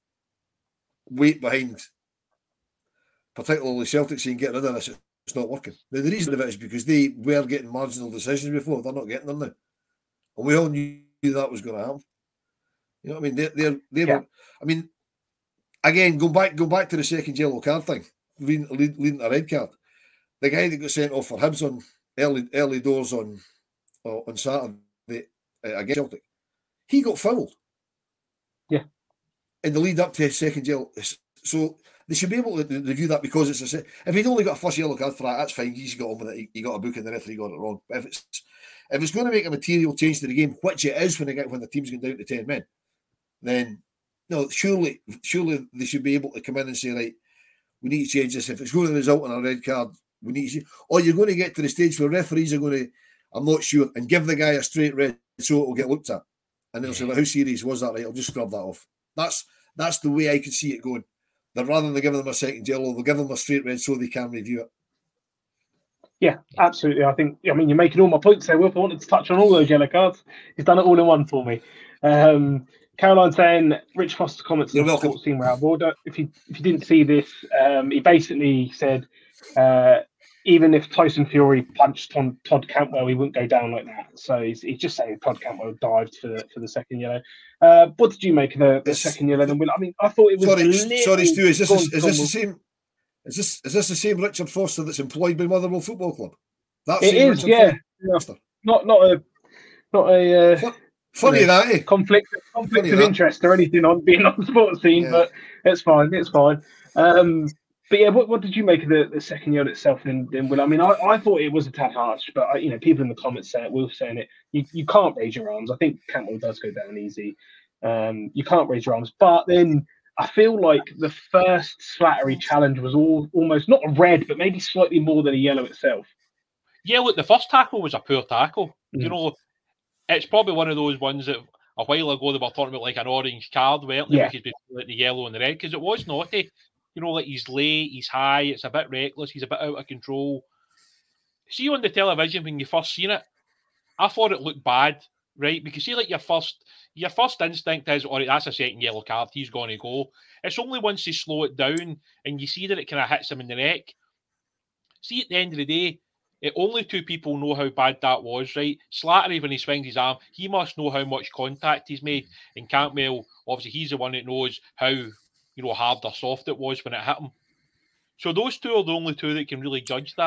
weight behind, particularly Celtic saying, get rid of this. It's not working. Now, the reason of it is because they were getting marginal decisions before. They're not getting them now. And we all knew that was going to happen. You know what I mean? They were. I mean, again, go back to the second yellow card thing, leading a red card. The guy that got sent off for Hibs on early doors on Saturday against Celtic, he got fouled. Yeah. In the lead up to his second yellow. So they should be able to review that because it's if he'd only got a first yellow card for that, that's fine. He's got on with it. He got a book and the referee got it wrong. But if it's going to make a material change to the game, which it is when the team's going down to 10 men, then no, surely they should be able to come in and say, right, we need to change this. If it's going to result in a red card, we need to. Or you're going to get to the stage where referees are going to, I'm not sure, and give the guy a straight red so it will get looked at, and they'll say, well, how serious was that? Right, I'll just scrub that off. That's the way I can see it going. That rather than giving them a second yellow, they'll give them a straight red so they can review it. Yeah, absolutely. I mean, you're making all my points there, Wilf. I wanted to touch on all those yellow cards. He's done it all in one for me. Caroline saying Rich Foster comments on the sports team were out of order. If you didn't see this, he basically said even if Tyson Fury punched Todd Cantwell, he wouldn't go down like that. So he's just saying Todd Cantwell dived for the second yellow. What did you make of the second yellow? I mean, I thought it was. Sorry, Stu. Is this the same? Is this the same Richard Foster that's employed by Motherwell Football Club? It is, yeah. Not a funny that, eh? Conflict of interest or anything on being on the sports scene, but it's fine. But yeah, what did you make of the second yellow itself? Then Will, I mean, I thought it was a tad harsh, but people in the comments say it. Will saying it. You can't raise your arms. I think Cantwell does go down easy. You can't raise your arms, but then I feel like the first Slattery challenge was almost not a red, but maybe slightly more than a yellow itself. Yeah, look, the first tackle was a poor tackle. It's probably one of those ones that a while ago they were talking about like an orange card, weren't they? Because like the yellow and the red, because it was naughty. Like he's late, he's high, it's a bit reckless, he's a bit out of control. See on the television when you first seen it, I thought it looked bad, right? Because see, like your first instinct is, all right, that's a second yellow card, he's going to go. It's only once you slow it down and you see that it kind of hits him in the neck. See, at the end of the day, only two people know how bad that was, right? Slattery, when he swings his arm, he must know how much contact he's made. And Cantwell, obviously, he's the one that knows how hard or soft it was when it hit him. So those two are the only two that can really judge that.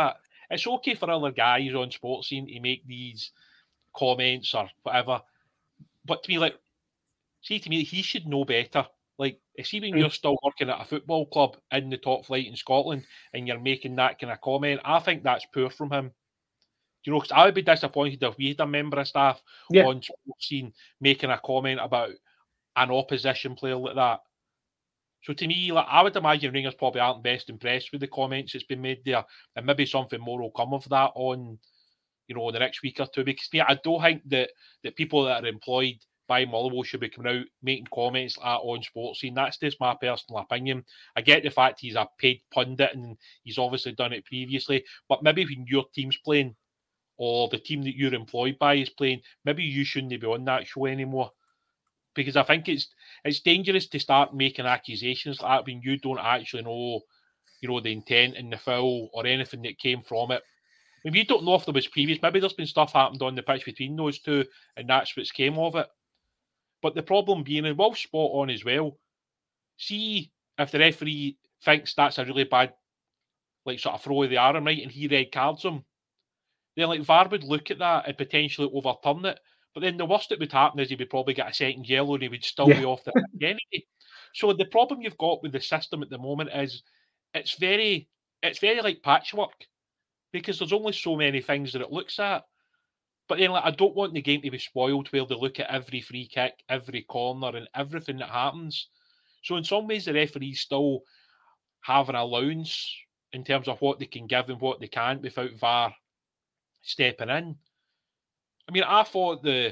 it's okay for other guys on Sports Scene to make these comments or whatever. But to me, like, see, to me, he should know better. Like, see, when you're still working at a football club in the top flight in Scotland and you're making that kind of comment, I think that's poor from him. You know, because I would be disappointed if we had a member of staff on Sports Scene making a comment about an opposition player like that. So to me, like, I would imagine Rangers probably aren't best impressed with the comments that's been made there, and maybe something more will come of that on, you know, the next week or two. Because I don't think that people that are employed by Motherwell should be coming out making comments like that on Sports Scene. That's just my personal opinion. I get the fact he's a paid pundit and he's obviously done it previously, but maybe when your team's playing or the team that you're employed by is playing, maybe you shouldn't be on that show anymore. Because I think it's dangerous to start making accusations like that when you don't actually know, you know, the intent in the foul or anything that came from it. I mean, we don't know if there was previous. Maybe there's been stuff happened on the pitch between those two, and that's what's came of it. But the problem being, and Wolf's spot on as well, see if the referee thinks that's a really bad, like, sort of throw of the arm, right, and he red cards him, then, like, VAR would look at that and potentially overturn it. But then the worst that would happen is he would probably get a second yellow and he would still be off the pitch anyway. So the problem you've got with the system at the moment is it's very like patchwork, because there's only so many things that it looks at. But then, like, I don't want the game to be spoiled where they look at every free kick, every corner, and everything that happens. So in some ways, the referees still have an allowance in terms of what they can give and what they can't without VAR stepping in. I mean, I thought when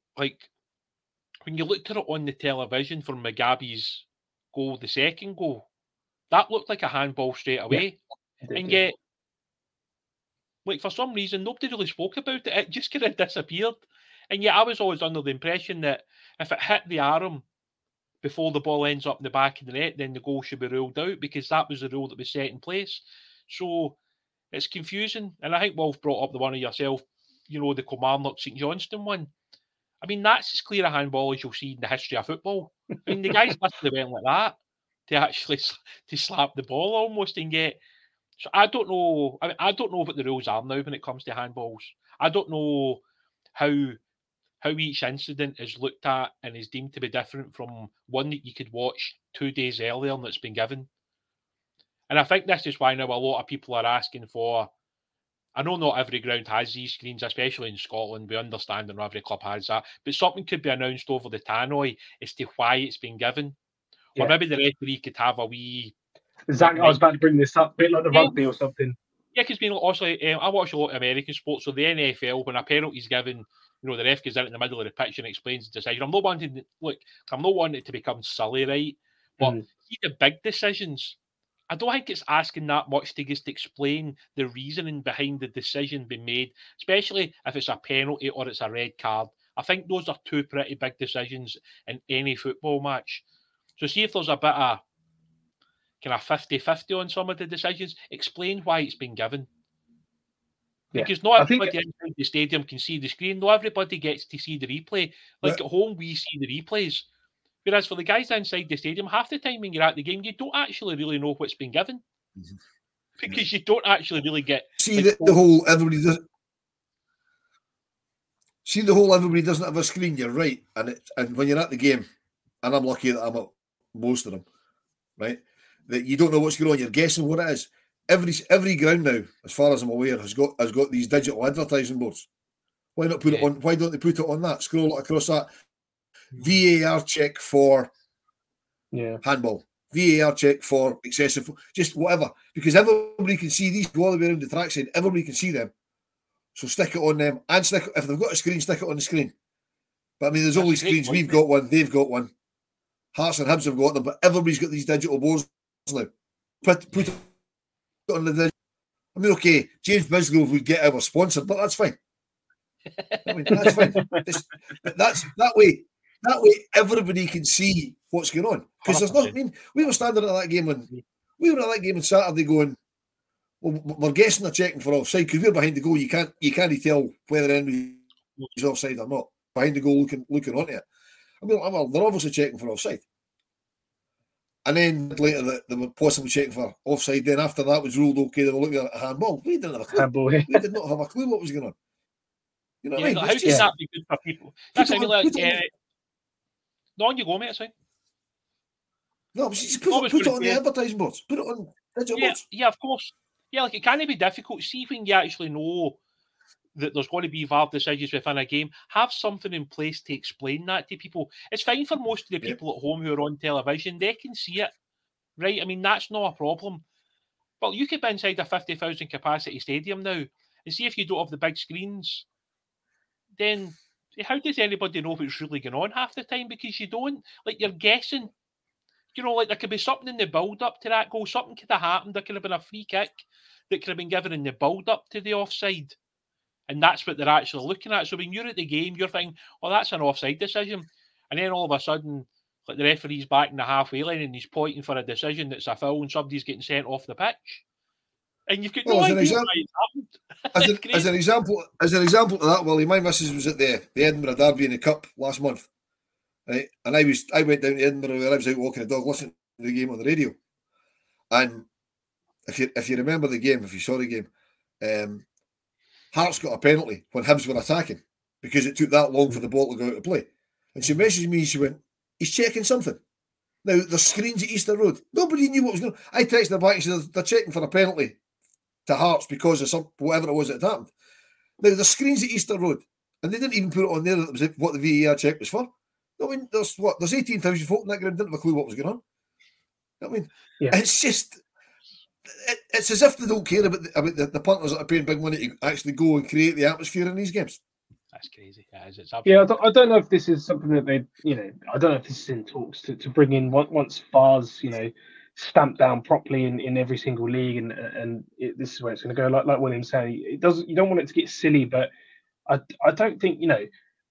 you looked at it on the television for Mugabe's goal, the second goal, that looked like a handball straight away. Yeah, and yet, like, for some reason, nobody really spoke about it. It just kind of disappeared. And yet I was always under the impression that if it hit the arm before the ball ends up in the back of the net, then the goal should be ruled out, because that was the rule that was set in place. So it's confusing. And I think Wolf brought up the one of yourself, you know, the Kilmarnock St Johnstone one. I mean, that's as clear a handball as you'll see in the history of football. I mean, the guys must have went like that to actually to slap the ball almost and get. So I don't know. I mean, I don't know what the rules are now when it comes to handballs. I don't know how each incident is looked at and is deemed to be different from one that you could watch 2 days earlier and that's been given. And I think this is why now a lot of people are asking for. I know not every ground has these screens, especially in Scotland. We understand that not every club has that. But something could be announced over the tannoy as to why it's been given. Yeah. Or maybe the referee could have a wee... Exactly, I was about to bring this up, a bit like the rugby or something. Yeah, because also, I watch a lot of American sports, so the NFL, when a penalty's given, you know, the ref goes in the middle of the pitch and explains the decision. I'm not wanting it to become silly, right? But see the big decisions, I don't think it's asking that much to just explain the reasoning behind the decision being made, especially if it's a penalty or it's a red card. I think those are two pretty big decisions in any football match. So see if there's a bit of kind of 50-50 on some of the decisions, explain why it's been given. Yeah. Because not everybody inside the stadium can see the screen. Not everybody gets to see the replay. Like at home, we see the replays. Whereas for the guys inside the stadium, half the time when you're at the game, you don't actually really know what's been given. Because you don't actually really get... See, like, the whole everybody doesn't have a screen, you're right. And when you're at the game, and I'm lucky that I'm at most of them, right? That you don't know what's going on, you're guessing what it is. Every ground now, as far as I'm aware, has got these digital advertising boards. Why not put it on? Why don't they put it on that? Scroll it across that. VAR check for handball. VAR check for excessive, just whatever. Because everybody can see these go all the way around the track saying everybody can see them. So stick it on them and if they've got a screen, stick it on the screen. But I mean, there's only screens. We've got one, they've got one. Hearts and Hibs have got them, but everybody's got these digital boards now. Put it on the digital. I mean, okay, James Bisgrove would get our sponsor, but that's fine. I mean, that's fine. That's that way everybody can see what's going on. Because there's not. I mean, we were standing at that game on Saturday going, well, we're guessing they're checking for offside because we're behind the goal. You can't tell whether anybody's offside or not. Behind the goal, looking onto it. I mean, they're obviously checking for offside. And then later that they were possibly checking for offside. Then after that was ruled okay, they were looking at a handball. We didn't have a clue. Handball, yeah. We did not have a clue what was going on. You know what I mean? How can that be good for people? That's what I mean. Like, no, on you go, mate. It's fine. No, but just put it on the advertising boards. Put it on digital boards. Yeah, of course. Yeah, like it can't be difficult. See when you actually know that there's going to be VAR decisions within a game. Have something in place to explain that to people. It's fine for most of the people at home who are on television. They can see it, right? I mean, that's not a problem. But you could be inside a 50,000 capacity stadium now and see if you don't have the big screens, then how does anybody know what's really going on half the time? Because you don't. Like, you're guessing. You know, like there could be something in the build-up to that goal. Something could have happened. There could have been a free kick that could have been given in the build-up to the offside. And that's what they're actually looking at. So when you're at the game, you're thinking, well, that's an offside decision. And then all of a sudden, like the referee's back in the halfway line and he's pointing for a decision that's a foul and somebody's getting sent off the pitch. And you've got no idea why it's happened. As an example to that, Willie, my missus was at the Edinburgh Derby in the Cup last month. Right? And I went down to Edinburgh where I was out walking the dog, listening to the game on the radio. And if you remember the game, if you saw the game, Hearts got a penalty when Hibs were attacking because it took that long for the ball to go out of play. And she messaged me, she went, he's checking something. Now, there's screens at Easter Road. Nobody knew what was going on. I texted her back and said, they're checking for a penalty to Hearts because of whatever it was that had happened. Now, there's screens at Easter Road. And they didn't even put it on there that was what the VAR check was for. I mean, there's 18,000 folk in that ground, didn't have a clue what was going on. I mean, it's just... It's as if they don't care about the punters that are paying big money to actually go and create the atmosphere in these games. That's crazy. I don't know if this is something that they, I don't know if this is in talks to bring in once VAR's, stamped down properly in every single league, and this is where it's going to go. Like William's saying, you don't want it to get silly, but I don't think no,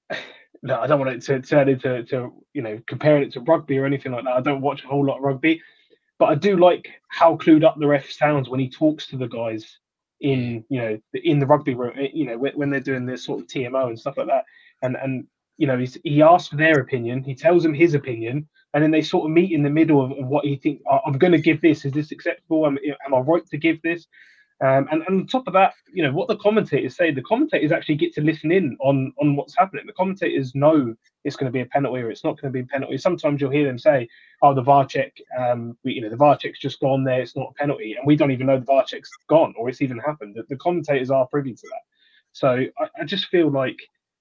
I don't want it to turn into comparing it to rugby or anything like that. I don't watch a whole lot of rugby. But I do like how clued up the ref sounds when he talks to the guys in the rugby room, when they're doing this sort of TMO and stuff like that. And he asks for their opinion, he tells them his opinion, and then they sort of meet in the middle of what he thinks. I'm going to give this. Is this acceptable? Am I right to give this? And on top of that, what the commentators say, the commentators actually get to listen in on what's happening. The commentators know it's going to be a penalty or it's not going to be a penalty. Sometimes you'll hear them say, "Oh, the VAR check, the VAR check's just gone there. It's not a penalty," and we don't even know the VAR check's gone or it's even happened. The commentators are privy to that. So I just feel like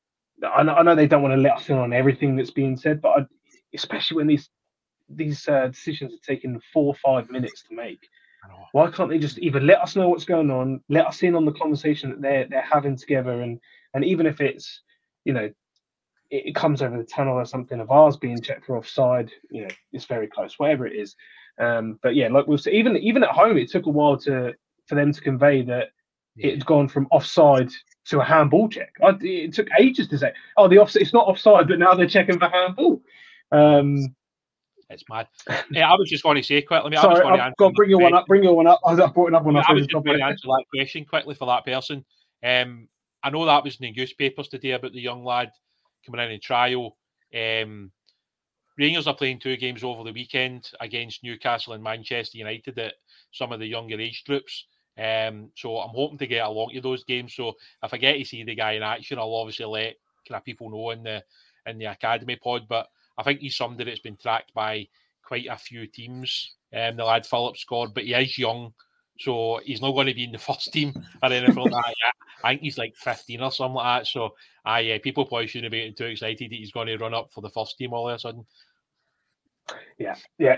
I know they don't want to let us in on everything that's being said, but especially when these decisions are taking 4 or 5 minutes to make. Why can't they just either let us know what's going on, let us in on the conversation that they're having together, and even if it's it comes over the tunnel or something of ours being checked for offside, it's very close, whatever it is. But yeah, like we'll see, even at home, it took a while for them to convey that it had gone from offside to a handball check. It took ages to say, "Oh, the offside, it's not offside," but now they're checking for handball. It's mad. Yeah, I was just going to say quickly. Sorry, I've got to bring your one up. Bring your one up. I brought another one up. I was just going to answer that question quickly for that person. I know that was in the newspapers today about the young lad coming in trial. Rangers are playing 2 games over the weekend against Newcastle and Manchester United at some of the younger age groups. So I'm hoping to get along to those games. So if I get to see the guy in action, I'll obviously let people know in the academy pod. But I think he's somebody that's been tracked by quite a few teams. The lad Phillips scored, but he is young, so he's not going to be in the first team or anything like that yet. I think he's like 15 or something like that. So, people probably shouldn't be getting too excited that he's going to run up for the first team all of a sudden. Yeah.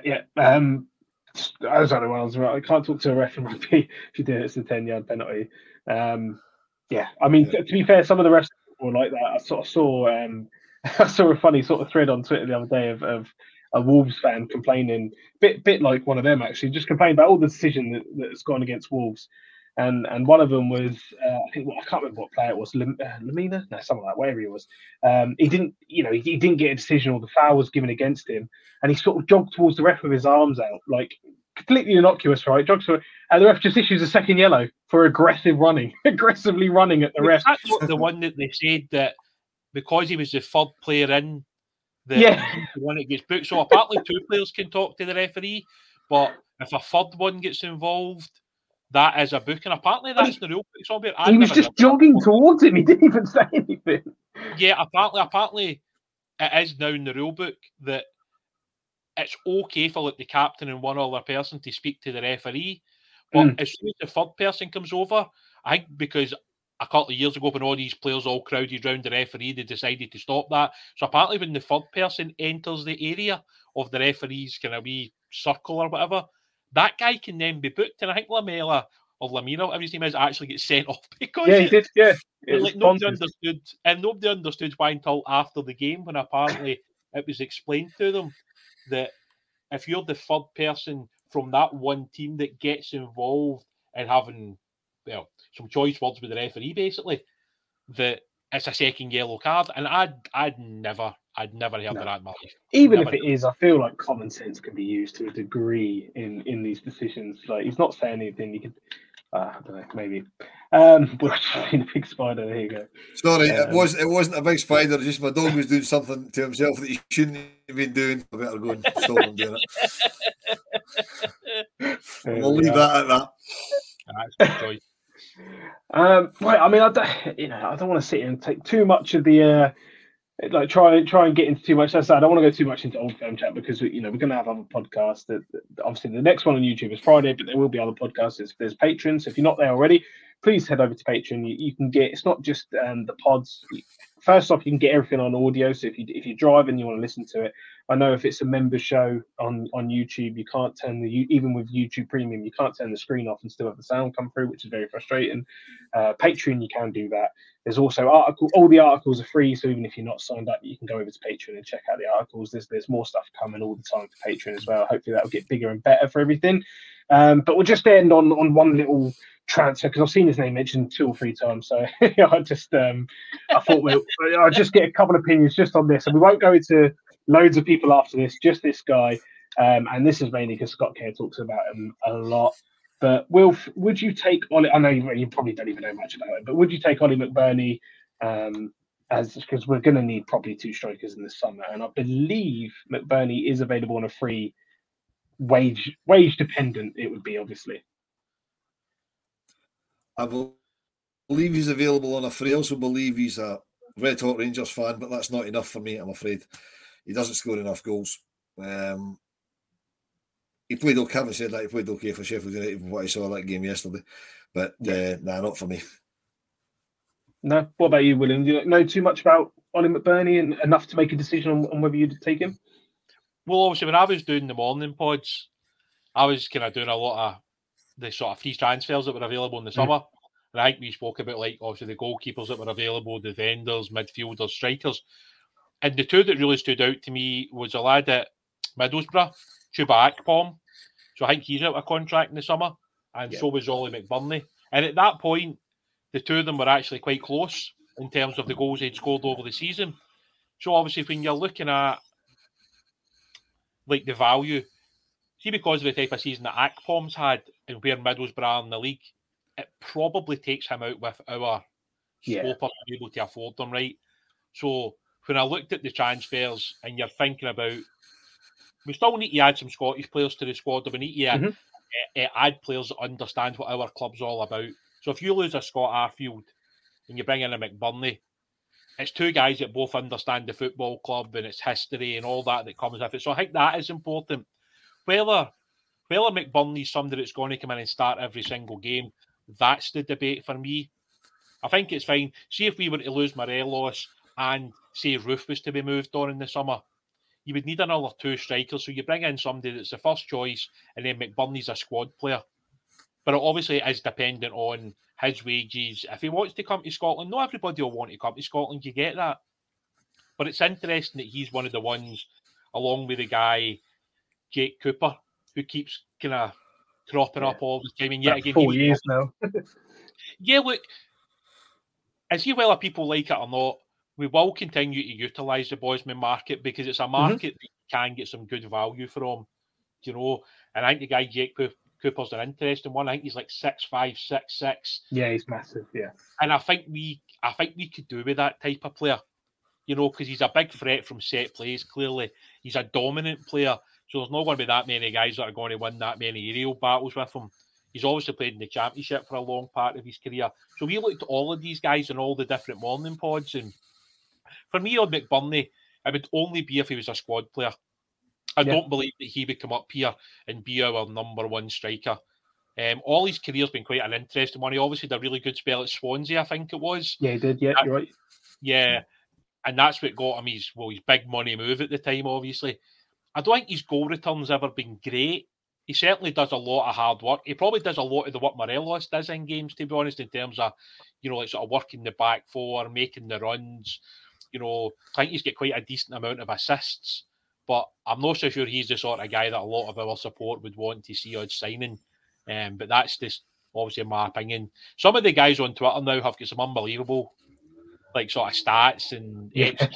I was on one. I can't talk to a ref in rugby if you do it's a 10-yard penalty. I mean, to be fair, some of the refs were like that. I sort of saw. I saw a funny sort of thread on Twitter the other day of a Wolves fan complaining, bit like one of them actually, just complaining about all the decision that's gone against Wolves, and one of them was I can't remember what player it was, Lamina, no, something like that, whatever he was. He didn't get a decision, or the foul was given against him, and he sort of jogged towards the ref with his arms out, like completely innocuous, right? And the ref just issues a second yellow for aggressively running at the ref. That's not the one that they said that. Because he was the third player in, that he's the one that gets booked. So apparently 2 players can talk to the referee, but if a third one gets involved, that is a booking. Apparently that's the rule. He was just jogging towards him. He didn't even say anything. Yeah, apparently it is now in the rule book that it's okay for like the captain and one other person to speak to the referee, but as soon as the third person comes over, I think because a couple of years ago when all these players all crowded around the referee, they decided to stop that. So apparently when the third person enters the area of the referee's kind of wee circle or whatever, that guy can then be booked. And I think Lamela or Lamina, whatever his name is, actually gets sent off because he did. Yeah, like nobody understood, and nobody understood why until after the game when apparently it was explained to them that if you're the third person from that one team that gets involved in having, well, some choice words with the referee, basically, that it's a second yellow card. And I'd never heard of that in my life. Even if it is, I feel like common sense can be used to a degree in these decisions. Like, he's not saying anything. You could, I don't know, maybe. But I've seen a big spider. There you go. Sorry, it wasn't a big spider. Just my dog was doing something to himself that he shouldn't have been doing. I better go and stop him doing it. We'll leave that at that. That's a good choice. Right. I mean, I don't want to sit here and take too much of the try and get into too much. As I said, I don't want to go too much into Old Firm Chat because we're going to have other podcasts. That obviously the next one on YouTube is Friday, but there will be other podcasts. There's Patreon, so if you're not there already, please head over to Patreon. You can get, it's not just the pods. First off, you can get everything on audio. So if you drive and you want to listen to it, I know if it's a member show on YouTube, you can't turn even with YouTube Premium, you can't turn the screen off and still have the sound come through, which is very frustrating. Patreon, you can do that. There's also all the articles are free, so even if you're not signed up, you can go over to Patreon and check out the articles. There's more stuff coming all the time for Patreon as well. Hopefully that'll get bigger and better for everything. But we'll just end on one little transfer because I've seen his name mentioned 2 or 3 times. So I thought I'll just get a couple of opinions just on this, and we won't go into loads of people after this. Just this guy, and this is mainly because Scott Kerr talks about him a lot. But Wilf, would you take Ollie? I know you probably don't even know much about it, but would you take Ollie McBurney because we're going to need probably 2 strikers in the summer, and I believe McBurney is available on a free wage dependent. It would be obviously. I believe he's available on a free. I also believe he's a Red Hot Rangers fan, but that's not enough for me, I'm afraid. He doesn't score enough goals. He played okay. I haven't said that. He played okay for Sheffield United from what I saw of that game yesterday. But not for me. No. What about you, William? Do you know too much about Ollie McBurney and enough to make a decision on whether you'd take him? Well, obviously, when I was doing the morning pods, I was kind of doing a lot of the sort of free transfers that were available in the summer. And I think we spoke about, like, obviously the goalkeepers that were available, defenders, midfielders, strikers. And the 2 that really stood out to me was a lad at Middlesbrough, Chuba Akpom. So I think he's out of contract in the summer. And so was Ollie McBurney. And at that point, the 2 of them were actually quite close in terms of the goals they'd scored over the season. So obviously, when you're looking at like the value, see, because of the type of season that Akpom's had and where Middlesbrough are in the league, it probably takes him out with our scope of being able to afford them, right? So when I looked at the transfers and you're thinking about, we still need to add some Scottish players to the squad, we need to add players that understand what our club's all about. So if you lose a Scott Arfield and you bring in a McBurney, it's 2 guys that both understand the football club and its history and all that comes with it. So I think that is important. Whether McBurney's somebody that's going to come in and start every single game, that's the debate for me. I think it's fine. See, if we were to lose Morelos and say Roof was to be moved on in the summer, you would need another 2 strikers. So you bring in somebody that's the first choice and then McBurney's a squad player. But it obviously is dependent on his wages. If he wants to come to Scotland, not everybody will want to come to Scotland, you get that. But it's interesting that he's one of the ones, along with the guy, Jake Cooper, who keeps kind of cropping up all the time. And yet again, 4 years now. Yeah, look, as whether people like it or not, we will continue to utilise the Bosman market because it's a market that you can get some good value from, you know. And I think the guy Jake Cooper's an interesting one. I think he's like 6'5", 6'6". Yeah, he's massive. Yeah, and I think we could do with that type of player. you know, because he's a big threat from set plays, clearly. He's a dominant player, so there's not going to be that many guys that are going to win that many aerial battles with him. He's obviously played in the Championship for a long part of his career. So we looked at all of these guys in all the different morning pods, and for me on McBurney, it would only be if he was a squad player. I don't believe that he would come up here and be our number one striker. All his career's been quite an interesting one. He obviously had a really good spell at Swansea, I think it was. Yeah, he did. Yeah, you're right. Yeah, and that's what got him his big money move at the time, obviously. I don't think his goal return's ever been great. He certainly does a lot of hard work. He probably does a lot of the work Morelos does in games, to be honest, in terms of, you know, like sort of working the back four, making the runs. You know, I think he's got quite a decent amount of assists, but I'm not so sure he's the sort of guy that a lot of our support would want to see us signing. But that's just obviously my opinion. Some of the guys on Twitter now have got some unbelievable, like, sort of stats and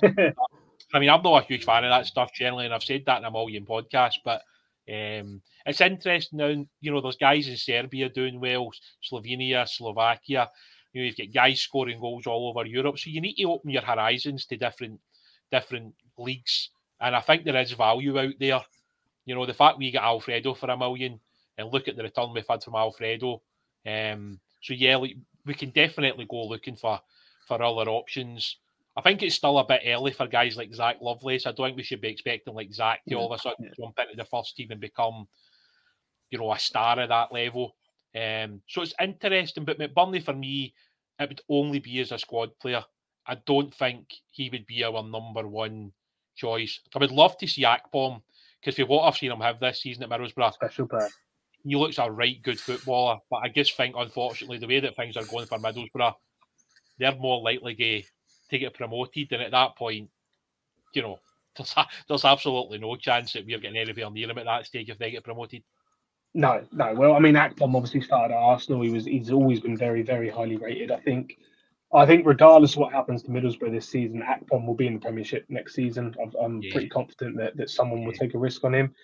I mean, I'm not a huge fan of that stuff generally, and I've said that in a million podcasts, but it's interesting now. You know, there's guys in Serbia doing well, Slovenia, Slovakia. You know, you've got guys scoring goals all over Europe, so you need to open your horizons to different leagues, and I think there is value out there. You know, the fact we get Alfredo for $1 million, and look at the return we've had from Alfredo. So yeah, we can definitely go looking for other options. I think it's still a bit early for guys like Zach Lovelace. I don't think we should be expecting like Zach to all of a sudden jump into the first team and become, you know, a star at that level. So it's interesting, but McBurney for me, it would only be as a squad player. I don't think he would be our number one choice. I would love to see Akpom, because for what I've seen him have this season at Middlesbrough, special player. He looks a right good footballer, but I just think, unfortunately, the way that things are going for Middlesbrough, they're more likely to get promoted, and at that point, you know, there's absolutely no chance that we're getting anywhere near him at that stage if they get promoted. No. Well, I mean, Akpom obviously started at Arsenal. He's always been very, very highly rated. I think regardless of what happens to Middlesbrough this season, Akpom will be in the Premiership next season. I'm pretty confident that someone will take a risk on him.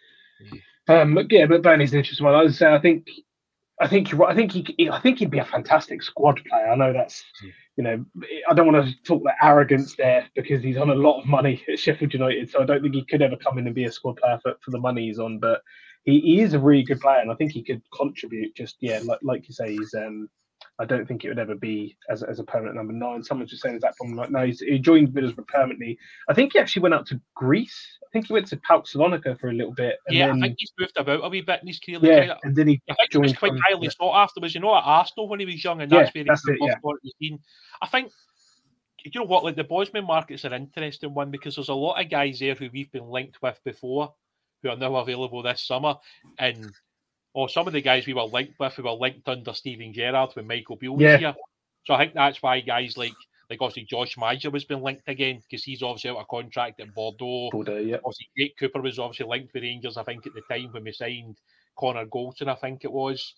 But Burnley's an interesting one. As I say, I think you're right. I think he'd be a fantastic squad player. I know that's, you know, I don't want to talk that arrogance there because he's on a lot of money at Sheffield United, so I don't think he could ever come in and be a squad player for the money he's on. But he is a really good player, and I think he could contribute. Just like you say, he's I don't think it would ever be as a permanent number 9. Someone's just saying, is that problem? Like, no, he joined Middlesbrough permanently. I think he actually went out to Greece. I think he went to PAOK Salonika for a little bit. And then, I think he's moved about a wee bit in his career. Yeah, and then I think he was quite highly sought after. Was, you know, at Arsenal when he was young, and that's where he seen. I think, you know what, like the Bosman market's an interesting one because there's a lot of guys there who we've been linked with before who are now available this summer, and some of the guys we were linked with, who were linked under Steven Gerrard when Michael Beale was here. So I think that's why guys like obviously Josh Maja was been linked again because he's obviously out of contract at Bordeaux. Obviously Jake Cooper was obviously linked with Rangers, I think, at the time when we signed Connor Goldson, I think it was.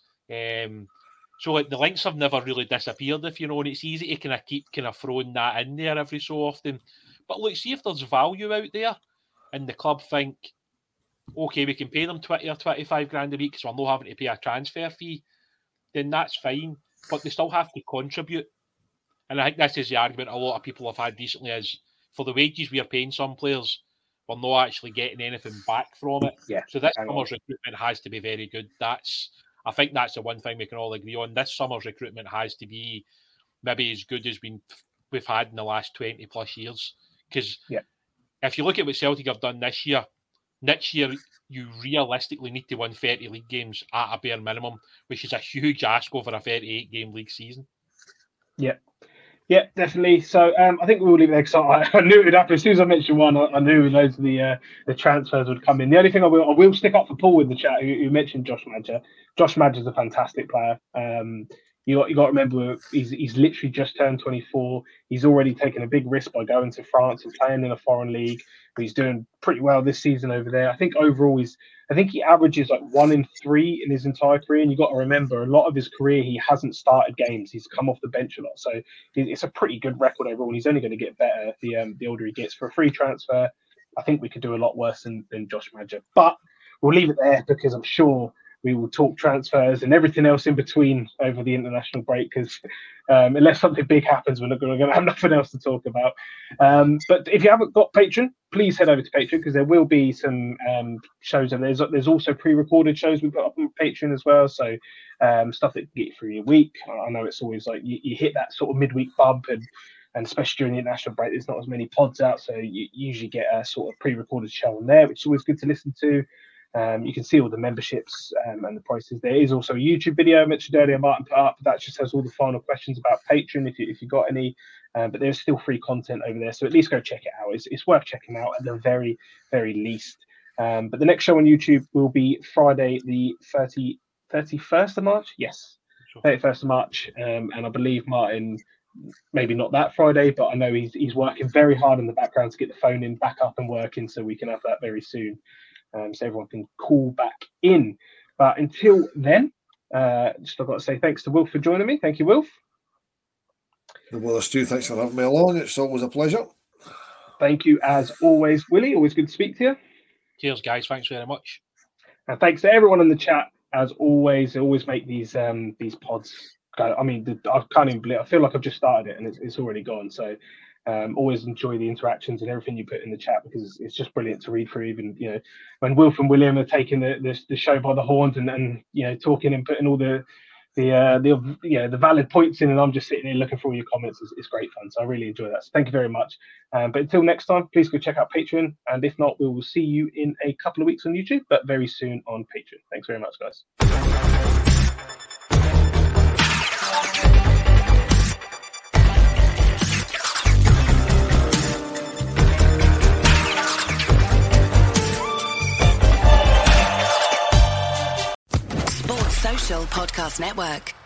So like the links have never really disappeared, if you know, and it's easy to kind of keep throwing that in there every so often. But look, see if there's value out there and the club think, okay, we can pay them 20 or 25 grand a week because we're not having to pay a transfer fee, then that's fine. But they still have to contribute. And I think this is the argument a lot of people have had recently is for the wages we are paying some players, we're not actually getting anything back from it. Yeah, so this summer's recruitment has to be very good. I think that's the one thing we can all agree on. This summer's recruitment has to be maybe as good as we've had in the last 20 plus years. Because if you look at what Celtic have done this year, next year you realistically need to win 30 league games at a bare minimum, which is a huge ask over a 38-game league season. Yeah, definitely. So I think we will leave it there because I knew it would happen. As soon as I mentioned one, I knew loads of the transfers would come in. The only thing I will stick up for Paul in the chat who mentioned Josh Maja. Josh Maja is a fantastic player. You got to remember he's literally just turned 24. He's already taken a big risk by going to France and playing in a foreign league. But he's doing pretty well this season over there. I think overall he averages like 1 in 3 in his entire career. And you got to remember a lot of his career he hasn't started games. He's come off the bench a lot, so it's a pretty good record overall. And he's only going to get better the older he gets. For a free transfer, I think we could do a lot worse than Josh Maja. But we'll leave it there because I'm sure we will talk transfers and everything else in between over the international break, because unless something big happens, we're going to have nothing else to talk about. But if you haven't got Patreon, please head over to Patreon, because there will be some shows, and there's also pre-recorded shows we've got up on Patreon as well. So stuff that can get you through your week. I know it's always like you hit that sort of midweek bump, and especially during the international break, there's not as many pods out, so you usually get a sort of pre-recorded show on there, which is always good to listen to. You can see all the memberships and the prices. There is also a YouTube video I mentioned earlier, Martin put up. That just has all the final questions about Patreon if you got any. But there's still free content over there, so at least go check it out. It's worth checking out at the very, very least. But the next show on YouTube will be Friday, the 31st of March. Yes, 31st of March. And I believe Martin, maybe not that Friday, but I know he's working very hard in the background to get the phone in back up and working, so we can have that very soon. So everyone can call back in. But until then, just I've got to say thanks to Wilf for joining me. Thank you, Wilf. Well, Stu, thanks for having me along. It's always a pleasure. Thank you, as always, Willie. Always good to speak to you. Cheers, guys. Thanks very much. And thanks to everyone in the chat. As always, they always make these pods go. I mean, I can't even believe. I feel like I've just started it and it's already gone. So always enjoy the interactions and everything you put in the chat, because it's just brilliant to read through. Even when Wilf and William are taking the show by the horns and talking and putting all the valid points in, and I'm just sitting here looking for all your comments. It's great fun, so I really enjoy that. So thank you very much. But until next time, please go check out Patreon, and if not, we will see you in a couple of weeks on YouTube, but very soon on Patreon. Thanks very much, guys. Podcast Network.